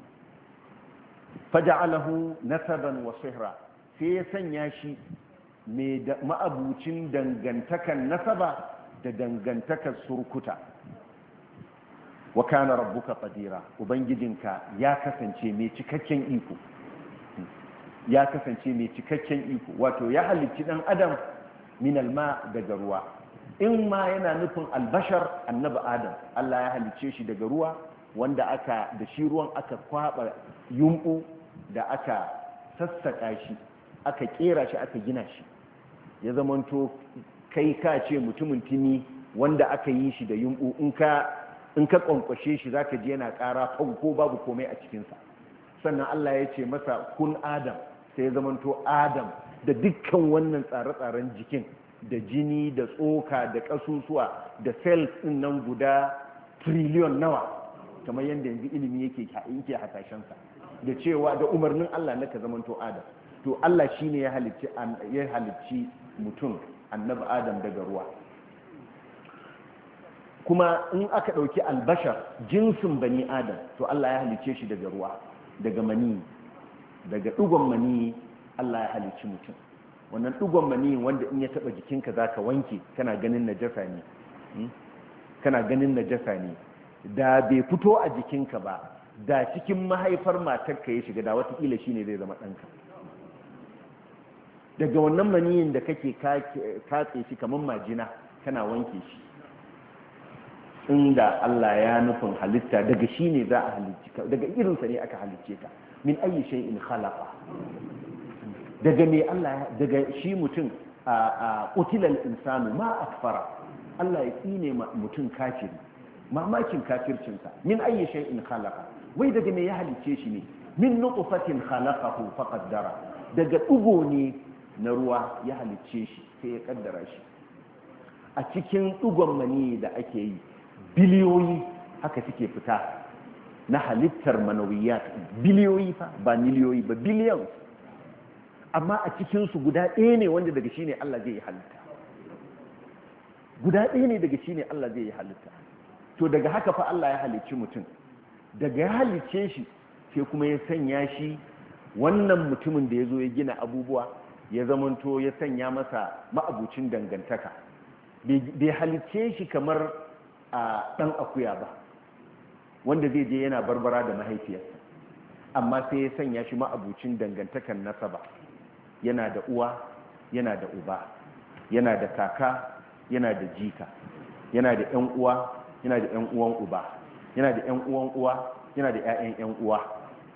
Faja'alahu nasaban wa sihra, sai ya sanya shi mai ma'abucin dangantakan nasaba da dangantakar surkuta. Wa kana rabbuka qadira, ubangijinka ya kasance mai cikakken iko, ya kasance mai cikakken iko, wato ya halicci dan adam minal ma daga ruwa. In ma yana nufin albashar annabi adam, Allah ya halicce shi daga ruwa wanda aka da shi ruwan aka kwaba yumbu da aka sassaka shi, aka kera shi, aka gina shi, ya zamanto kai ka ce mutumin tuni wanda aka yi shi da yumbu, in ka in ka kwankwashe shi zaka ji yana ƙara ko babu komai a cikinsa. Sannan Allah ya ce masa kun adam, sai ya zamanto adam da dukkan wannan tsare-tsaren jikin da jini da tsoka da ƙasusuwa da cells ɗin nan guda triliyon nawa, kamar yadda yanzu ilimi yake yake hasashensa, da cewa da umarnin Allah na ka zamanto adam. To Allah shine ya halicci ya halicci mutum annabi adam daga ruwa. Kuma in aka ɗauki albashar jinsin bani adam, to Allah ya halicce shi daga ruwa, daga mani, daga ɗugon mani Allah ya halicci mutum. Wannan ɗugon mani wanda in ya taɓa jikinka za ka wanke, kana ganin najasa ne, kana ganin najasa ne, da bai fito a jikinka ba, da cikin mahaifar matarka ya shiga, da watakila shi ne zai zama ɗanka. Daga wannan maniyin da kake katse shi kamar majina kana wanke shi, inda Allah ya nufin halitta daga shi ne za a halicci ka, daga irinsa ne aka halicce ka. Min ayi shay'in khalaqa, daga me Allah daga shi mutum a qutilal insanu ma akfara, Allah ya tsine mutum kafiri, mamakin kafircinsa. Min ayi shay'in khalaqa, wai daga me ya halicce shi ne? Min nutfatin khalaqahu faqaddara, daga dugo ne na ruwa ya halicce shi sai ya kaddara shi. A cikin dugon mani da ake yi biliyoyi haka suke fita na halittar manawiyat, biliyoyi fa ba miliyoyi ba, biliyan. Amma a cikinsu guda ɗaya ne wanda daga shi ne Allah zai yi halitta, guda ɗaya ne daga shi ne Allah zai yi halitta. To daga haka fa Allah ya halicci mutum, daga ya halicce shi sai kuma ya sanya shi wannan mutumin da ya zo ya gina abubuwa, ya zamanto ya sanya masa ma'abucin dangantaka. Bai halicce shi kamar a ɗan akuya ba wanda zai je yana barbara da mahaifiyarsa, amma sai ya sanya shi ma'abucin dangantakan nasaba, yana da uwa yana da uba, yana da kaka yana da jika, yana da ƴan uwa yana da ƴan uwan uba, yana da ƴan uwan uwa yana da ƴaƴan ƴan uwa.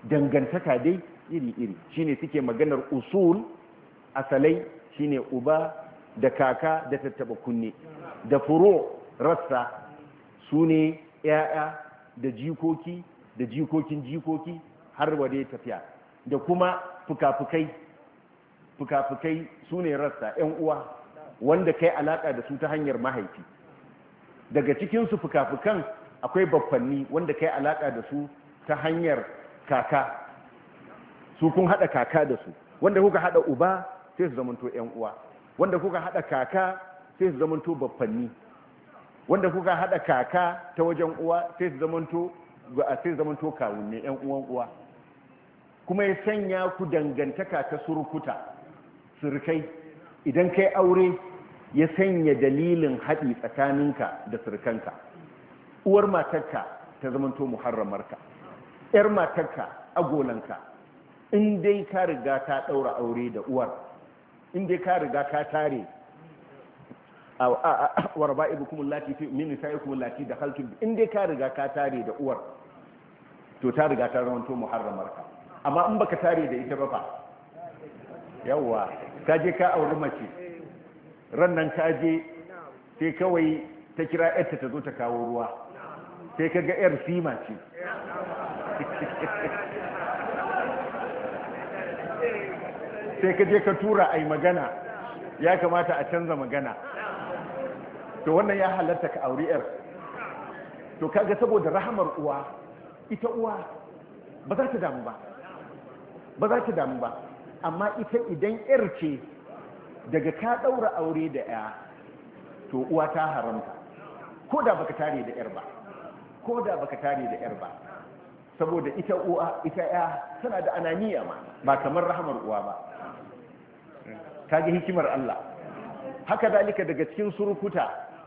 dangantaka dai iri-iri shine suke maganar usul asalai shine uba da kaka da tattaba kunne da furo rassa su ne ‘ya'ya da jikoki da jikokin jikoki har wade tafiya da kuma fuka-fukai fuka-fukai su ne rassa ‘yan uwa wanda kai alaka da su ta hanyar mahaifi daga cikinsu fuka-fukan akwai baffanni wanda kai alaka da su ta hanyar kaka su kun hada kaka da su wanda kuka hada uba sai su zamanto ‘yan uwa wanda kuka hada kaka sai su zamanto baffanni wanda kuka hada kaka ta wajen uwa sai su zamanto sai su zamanto kawunne ‘yan uwan uwa kuma ya sanya ku dangantaka ta surukuta surukai idan kai aure ya sanya dalilin haɗi tsakaninka da surukanka uwar matarka ta zamanto muharramarka ‘yar matarka agolanka in dai ka riga ka ɗaura aure da uwar in dai ka riga ka tare wa raba'ibukum allati fi min nisaikum allati dakhaltum in dai ka riga ka tare da uwar to ta riga ta zamanto muharramarka amma in baka tare da ita ba fa yawa ka je ka auri mace ran nan ka je sai kawai ta kira yarta ta zo ta kawo ruwa sai ka ga yar sima ce sai ka je ka tura ai magana ya kamata a canza magana to wannan ya halatta ka auri yar to kaga saboda rahamar uwa ita uwa ba za ta damu ba ba za ta damu ba amma ita idan yar ce daga ka daura aure da ya to uwa ta haramta ko da baka tare da yar ba ko da baka tare da yar ba saboda ita uwa ita ya tana da ananiya ma ba kamar rahamar uwa ba kage hikimar Allah haka dalika daga cikin surukuta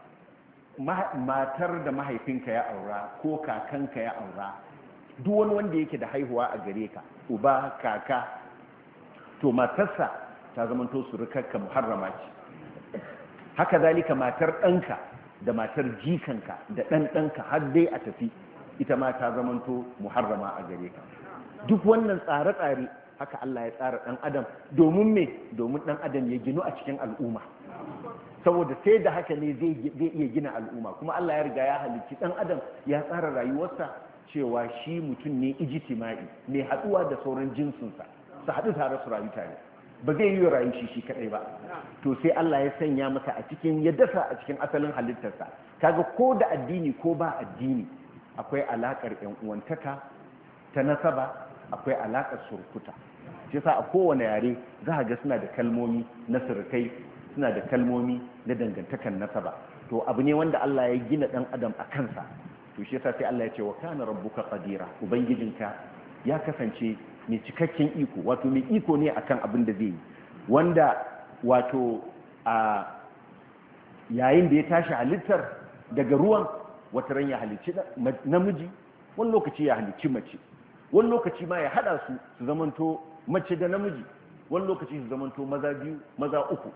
matar da mahaifinka ya aura ko kakanka ya aura duk wani wanda yake da haihuwa a gare ka uba kaka to matarsa ta zamanto surukarka muharrama ce haka dalika matar ɗanka da matar jikanka da ɗan ɗanka har dai a tafi ita ma ta zamanto muharrama a gare ka duk wannan tsare-tsare haka Allah ya tsara ɗan adam domin me domin ɗan adam ya ginu a cikin al'umma saboda sai da haka ne zai iya gina al'umma kuma Allah ya riga ya halicci ɗan adam ya tsara rayuwarsa cewa shi mutum ne ijtima'i mai haɗuwa da sauran jinsinsa su haɗu tare su rayu tare ba zai yi rayu shi shi kaɗai ba to sai Allah ya sanya masa a cikin ya dasa a cikin asalin halittarsa kaga ko da addini ko ba addini akwai alaƙar ƴan uwantaka ta nasaba akwai alaƙar surkuta shi yasa a kowane yare za a ga suna da kalmomi na surukai suna da kalmomi na dangantakan nasaba to abu ne wanda Allah ya gina dan adam a kansa to shi yasa sai Allah ya ce wa kana rabbuka qadira ubangijinka ya kasance mai cikakken iko wato mai iko ne akan abin da zai yi wanda wato a yayin da ya tashi halittar daga ruwan wata ran ya halicci namiji wani lokaci ya halicci mace wani lokaci ma ya hada su su zamanto mace da namiji wani lokaci su zamanto maza biyu maza uku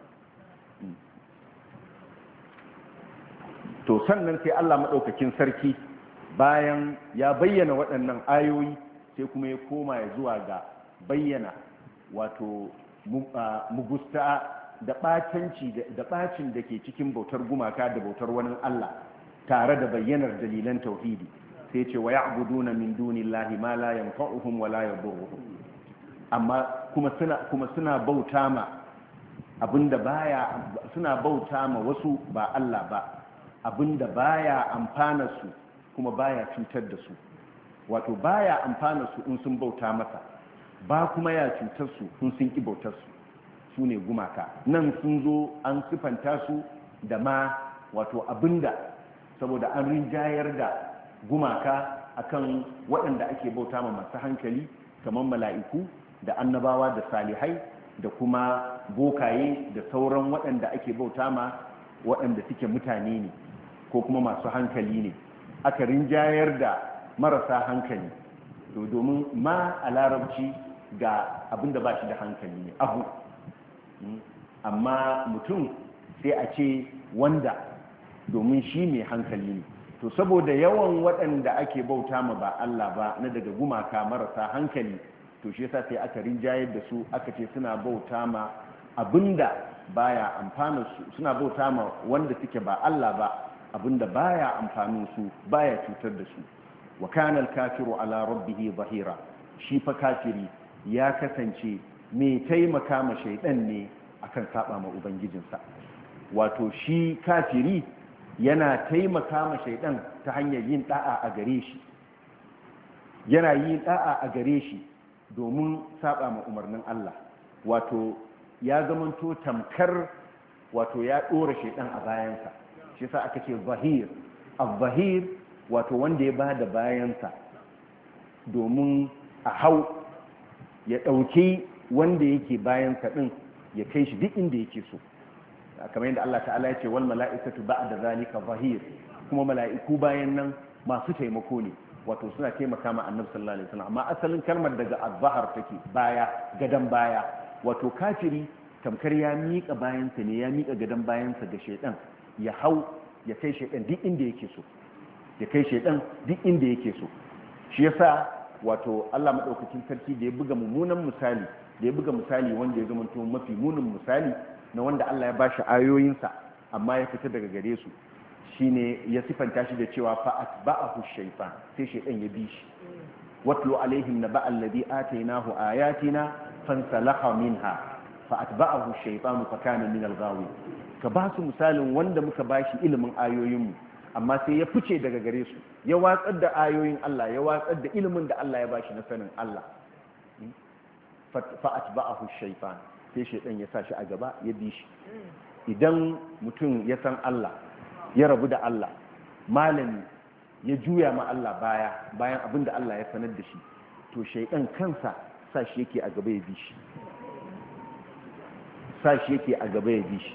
to sannan sai Allah maɗaukakin sarki bayan ya bayyana waɗannan ayoyi sai kuma ya koma ya zuwa ga bayyana wato mugusta da ɓacanci da ɓacin da ke cikin bautar gumaka da bautar wani Allah tare da bayyanar dalilan tauhidi sai ce wa ya'buduna min dunillahi ma la yanfa'uhum wa la yadurruhum amma kuma suna kuma suna bauta ma abinda baya suna bauta ma wasu ba Allah ba abinda baya amfana su kuma baya cutar da su wato baya amfana su in sun bauta masa ba kuma ya cutar su in sun ki bautar su su ne gumaka nan sun zo an sifanta su da ma wato abinda saboda an rinjayar da gumaka akan waɗanda ake bauta ma masu hankali kamar mala'iku da annabawa da salihai da kuma bokaye da sauran waɗanda ake bauta ma waɗanda suke mutane ne ko kuma masu hankali ne aka rinjayar da marasa hankali to domin ma a larabci ga abinda ba shi da hankali ne abu amma mutum sai a ce wanda domin shi mai hankali ne to saboda yawan waɗanda ake bauta ma ba Allah ba na daga gumaka marasa hankali to shi yasa sai aka rinjayar da su aka ce suna bauta ma abinda baya amfanin su suna bauta ma wanda suke ba Allah ba abinda baya amfanin su baya cutar da su wa kana al-kafiru ala rabbih zahira shi fa kafiri ya kasance mai taimaka ma shaydan ne akan saba ma ubangijinsa wato shi kafiri yana taimaka ma shaydan ta hanyar yin da'a a gare shi yana yin da'a a gare shi domin saba ma umarnin Allah wato ya zamanto tamkar wato ya dora shaydan a bayansa shi yasa aka ce zahir az-zahir wato wanda ya bada bayansa domin a hau ya dauki wanda yake bayansa din ya kai shi duk inda yake so kamar yadda Allah ta'ala ya ce wal mala'ikatu ba'da zalika zahir kuma mala'iku bayan nan masu taimako ne wato suna taimaka ma annabi sallallahu alaihi wasallam amma asalin kalmar daga az-zahar take baya gadan baya wato kafiri tamkar ya miƙa bayansa ne ya miƙa gadan bayansa ga shaydan ya hau ya kai shaydan duk inda yake so ya kai shaydan duk inda yake so shi yasa wato Allah madaukakin sarki da ya buga mummunan misali da ya buga misali wanda ya zama to mafi munin misali na wanda Allah ya bashi ayoyinsa amma ya fita daga gare su shine ya sifanta shi da cewa fa atba'ahu shaytan sai shaytan ya bi shi watlu alaihim naba alladhi atainahu ayatina fansalakha minha fa atba'ahu shaytan fa kana min al-ghawi ka ba su misalin wanda muka bashi ilimin ayoyinmu amma sai ya fice daga gare su ya watsar da ayoyin Allah ya watsar da ilimin da Allah ya bashi na sanin Allah fa atba'ahu shaytan sai shaytan ya sa shi a gaba ya bi shi idan mutum ya san Allah ya rabu da Allah malami ya juya ma Allah baya bayan abin da Allah ya sanar da shi to shaytan kansa sa shi yake a gaba ya bi shi sa shi yake a gaba ya bi shi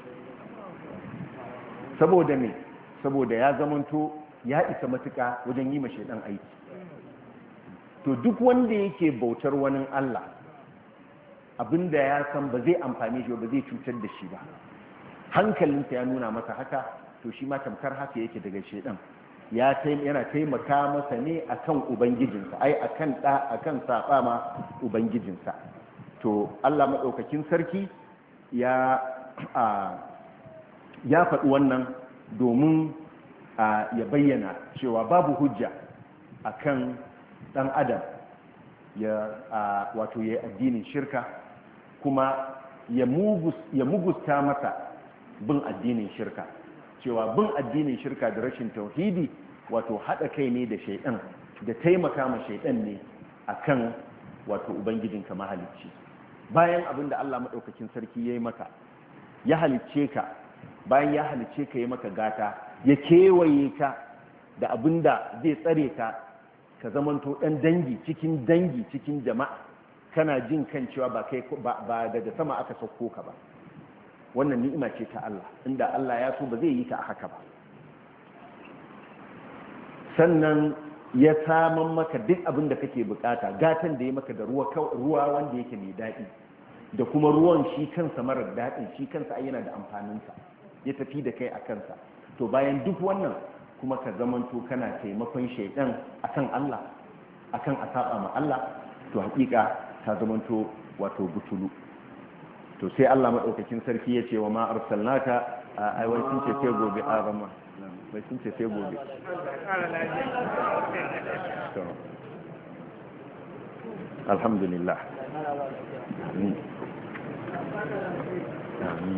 saboda me saboda ya zamanto ya isa matuka wajen yi ma shaytan aiki to duk wanda yake bautar wani Allah abinda ya san ba zai amfane shi ba zai cutar da shi ba hankalinsa ya nuna masa haka to shi ma tamkar haka yake daga shedan ya yana taimaka masa ne akan ubangijinsa ai akan da akan saba ma ubangijinsa to Allah madaukakin sarki ya ya faɗi wannan domin ya bayyana cewa babu hujja akan dan adam ya wato ya addinin shirka kuma ya mugusta masa bin addinin shirka cewa bin addinin shirka da rashin tauhidi wato haɗa kai ne da shaidan da taimaka ma shaidan ne akan wato ubangijinka mahalicci bayan abin da Allah maɗaukakin sarki ya yi maka ya halicce ka bayan ya halicce ka yi maka gata ya kewaye ka da abin da zai tsare ka ka zamanto ɗan dangi cikin dangi cikin jama'a kana jin kan cewa ba kai ba daga sama aka sauko ka ba wannan ni'ima ce ta Allah inda Allah ya so ba zai yi ta haka ba sannan ya saman maka duk abin da kake bukata gatan da ya maka da ruwa ruwa wanda yake mai daɗi da kuma ruwan shi kansa marar daɗin shi kansa yana da amfaninsa ya tafi da kai a kansa to bayan duk wannan kuma ka zamanto kana taimakon shaidan akan Allah akan a saba ma Allah to hakika ta zamanto wato butulu to sai Allah madaukakin sarki ya ce wa ma arsalnaka ai wai sun ce sai gobe a rama wai sun ce sai gobe alhamdulillah amin amin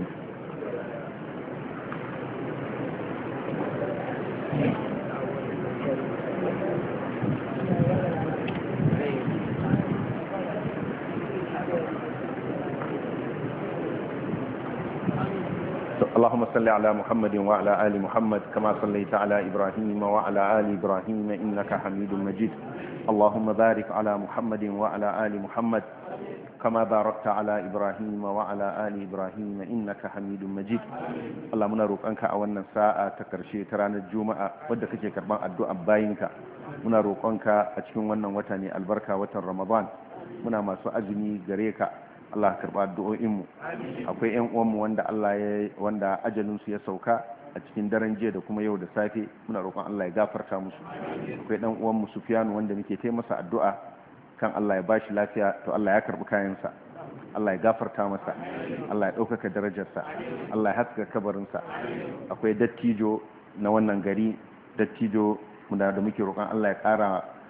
اللهم صل على محمد وعلى آل محمد كما صليت على إبراهيم وعلى آل إبراهيم إنك حميد مجيد اللهم بارك على محمد وعلى آل محمد كما باركت على إبراهيم وعلى آل إبراهيم إنك حميد مجيد اللهم نروك أنك أولنا ساعة تكرشي ترانا الجمعة ودك كربان الدعاء باينك muna roƙonka a cikin wannan wata ne albarka watan Ramadan muna masu azumi gare ka Allah karba addu'o'in mu akwai ƴan uwan mu wanda Allah ya wanda ajalin su ya sauka a cikin daren jiya da kuma yau da safe muna roƙon Allah ya gafarta musu. Akwai dan uwan mu Sufyan wanda muke taimaka masa addu'a kan Allah ya bashi lafiya, to Allah ya karbi kayansa, Allah ya gafarta masa, Allah ya ɗaukaka darajarsa, Allah ya haska kabarinsa. Akwai dattijo na wannan gari, dattijo da muke roƙon Allah ya ƙara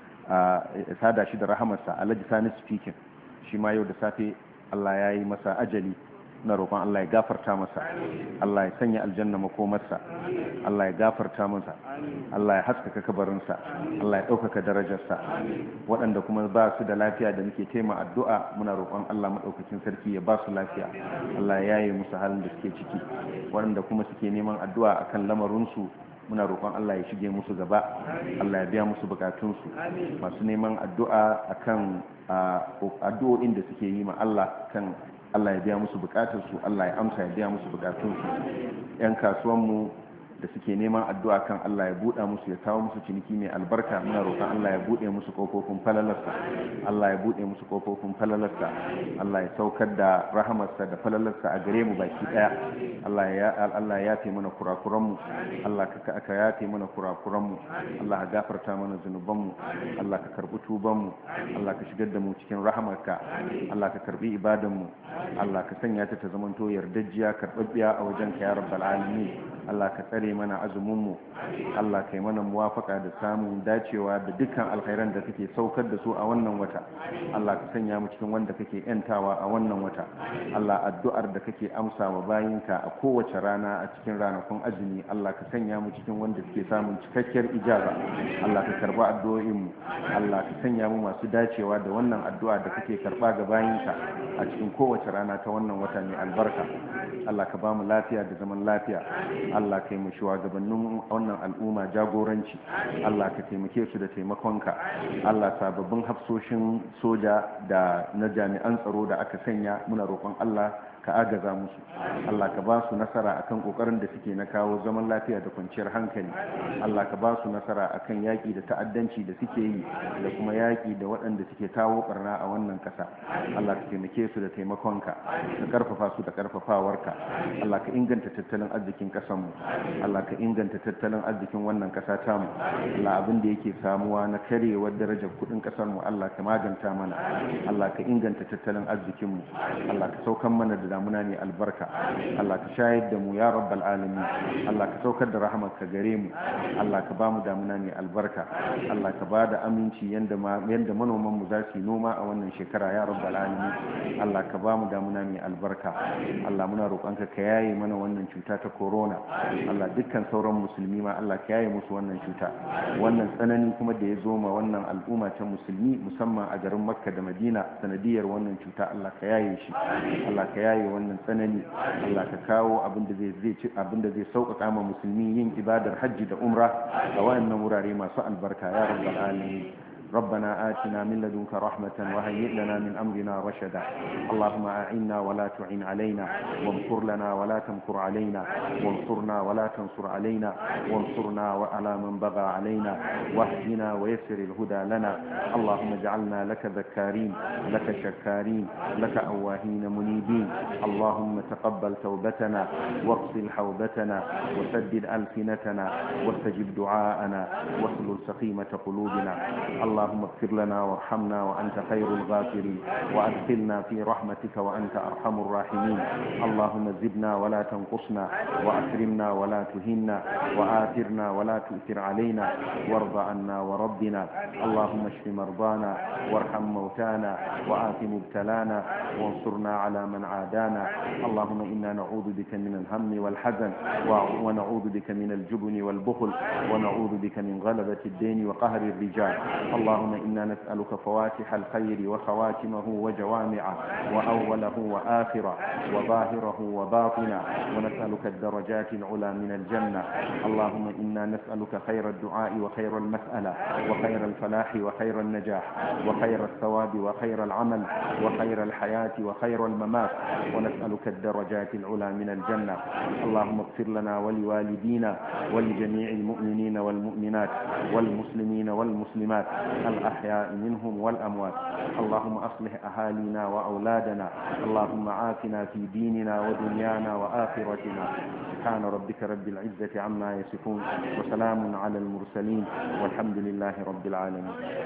ya sada shi da rahamarsa, Alhaji Sani speaking, shi ma yau da safe Allah ya yi masa ajali, na roƙon Allah ya gafarta masa, Allah ya sanya aljanna makomarsa, Allah ya gafarta masa, Allah ya haskaka kabarinsa, Allah ya ɗaukaka darajarsa. Waɗanda kuma ba su da lafiya da muke taima addu'a muna roƙon Allah maɗaukakin sarki ya ba su lafiya, Allah ya yaye musu halin da suke ciki. Waɗanda kuma suke neman addu'a akan lamarinsu muna roƙon Allah ya shige musu gaba, Allah ya biya musu bukatunsu. Masu neman addu'a akan addu'o'in da suke yi ma Allah kan Allah ya biya musu bukatunsu, Allah ya amsa ya biya musu bukatunsu. Yan kasuwanmu da suke neman addu'a kan Allah ya buɗa musu, ya kawo musu ciniki mai albarka, muna roƙon Allah ya buɗe musu kofofin falalarsa, Allah ya buɗe musu kofofin falalarsa, Allah ya saukar da rahamarsa da falalarsa a gare mu baki ɗaya. Allah ya Allah ya yafe mana kurakuranmu, Allah ka ka yafe mana kurakuranmu, Allah ka gafarta mana zunubanmu, Allah ka karbi tubanmu, Allah ka shigar da mu cikin rahamarka, Allah ka karbi ibadanmu, Allah ka sanya ta ta zamanto yardajjiya karbabbiya a wajenka ya rabbal alamin. Allah ka tsare mana azuminmu, Allah kai mana muwafaka da samun dacewa da dukkan alkhairan da kake saukar da su a wannan wata. Allah ka sanya mu cikin wanda kake yantawa a wannan wata. Allah addu'ar da kake amsa wa bayinka a kowace rana a cikin ranakun azumi, Allah ka sanya mu cikin wanda suke samun cikakkiyar ijaba. Allah ka karba addu'o'in mu, Allah ka sanya mu masu dacewa da wannan addu'a da kake karba ga bayinka a cikin kowace rana ta wannan wata mai albarka. Allah ka ba mu lafiya da zaman lafiya. Allah ka yi mu shugabannin wannan al'umma jagoranci, Allah ka taimake su da taimakonka. Allah sababbin hafsoshin soja da na jami'an tsaro da aka sanya muna roƙon Allah ka agaza musu, Allah ka ba su nasara akan kokarin da suke na kawo zaman lafiya da kwanciyar hankali. Allah ka ba su nasara akan yaki da ta'addanci da suke yi da kuma yaki da waɗanda suke kawo barna a wannan ƙasa. Allah ka taimake su da taimakonka, ka karfafa su da karfafawarka. Allah ka inganta tattalin arzikin ƙasar mu, Allah ka inganta tattalin arzikin wannan ƙasa ta mu. Allah abin da yake samuwa na karewar darajar kuɗin ƙasar mu Allah ka maganta mana. Allah ka inganta tattalin arzikin mu, Allah ka saukan mana da damuna ne albarka. Allah ka shayar da mu ya rabbal alamin. Allah ka saukar da rahamarka gare mu. Allah ka ba mu damuna ne albarka. Allah ka ba da aminci yanda yanda manoman mu za su yi noma a wannan shekara ya rabbal alamin. Allah ka ba mu damuna ne albarka. Allah muna roƙonka ka yaye mana wannan cuta ta corona. Allah dukkan sauran musulmi ma Allah ka yaye musu wannan cuta. Wannan tsanani kuma da ya zo ma wannan al'umma ta musulmi musamman a garin Makka da Madina sanadiyar wannan cuta Allah ka yaye shi. Allah ka yaye wannan tsanani. Allah ka kawo abinda zai zai abinda zai sauƙaƙa ma musulmi yin ibadar hajji da umra a wayannan wurare masu albarka ya rabbal alamin. ربنا آتنا من لدنك رحمة وهيئ لنا من أمرنا رشدا. اللهم أعنا ولا تعن علينا، وانصر لنا ولا تمكر علينا، وانصرنا ولا تنصر علينا، وانصرنا وعلى من بغى علينا، واهدنا ويسر الهدى لنا. اللهم اجعلنا لك ذكارين لك شكارين لك أواهين منيبين. اللهم تقبل توبتنا واغسل حوبتنا وسدد ألسنتنا واستجب دعاءنا واحلل سخيمة قلوبنا. اللهم اغفر لنا وارحمنا وأنت خير الغافرين، وأدخلنا في رحمتك وأنت أرحم الراحمين. اللهم زدنا ولا تنقصنا، وأكرمنا ولا تهنا، وآثرنا ولا تؤثر علينا، وارض عنا وربنا. اللهم اشف مرضانا وارحم موتانا وآت مبتلانا وانصرنا على من عادانا. اللهم إنا نعوذ بك من الهم والحزن، ونعوذ بك من الجبن والبخل، ونعوذ بك من غلبة الدين وقهر الرجال. اللهم إنا نسألك فواتح الخير وخواتمه وجوامعه وأوله وآخره وظاهره وباطنه، ونسألك الدرجات العلى من الجنة. اللهم إنا نسألك خير الدعاء وخير المسألة وخير الفلاح وخير النجاح وخير الثواب وخير العمل وخير الحياة وخير الممات، ونسألك الدرجات العلى من الجنة. اللهم اغفر لنا ولوالدينا ولجميع المؤمنين والمؤمنات والمسلمين والمسلمات الأحياء منهم والأموات. اللهم أصلح أهالينا وأولادنا. اللهم عافنا في ديننا ودنيانا وآخرتنا. سبحان ربك رب العزة عما يصفون، وسلام على المرسلين، والحمد لله رب العالمين.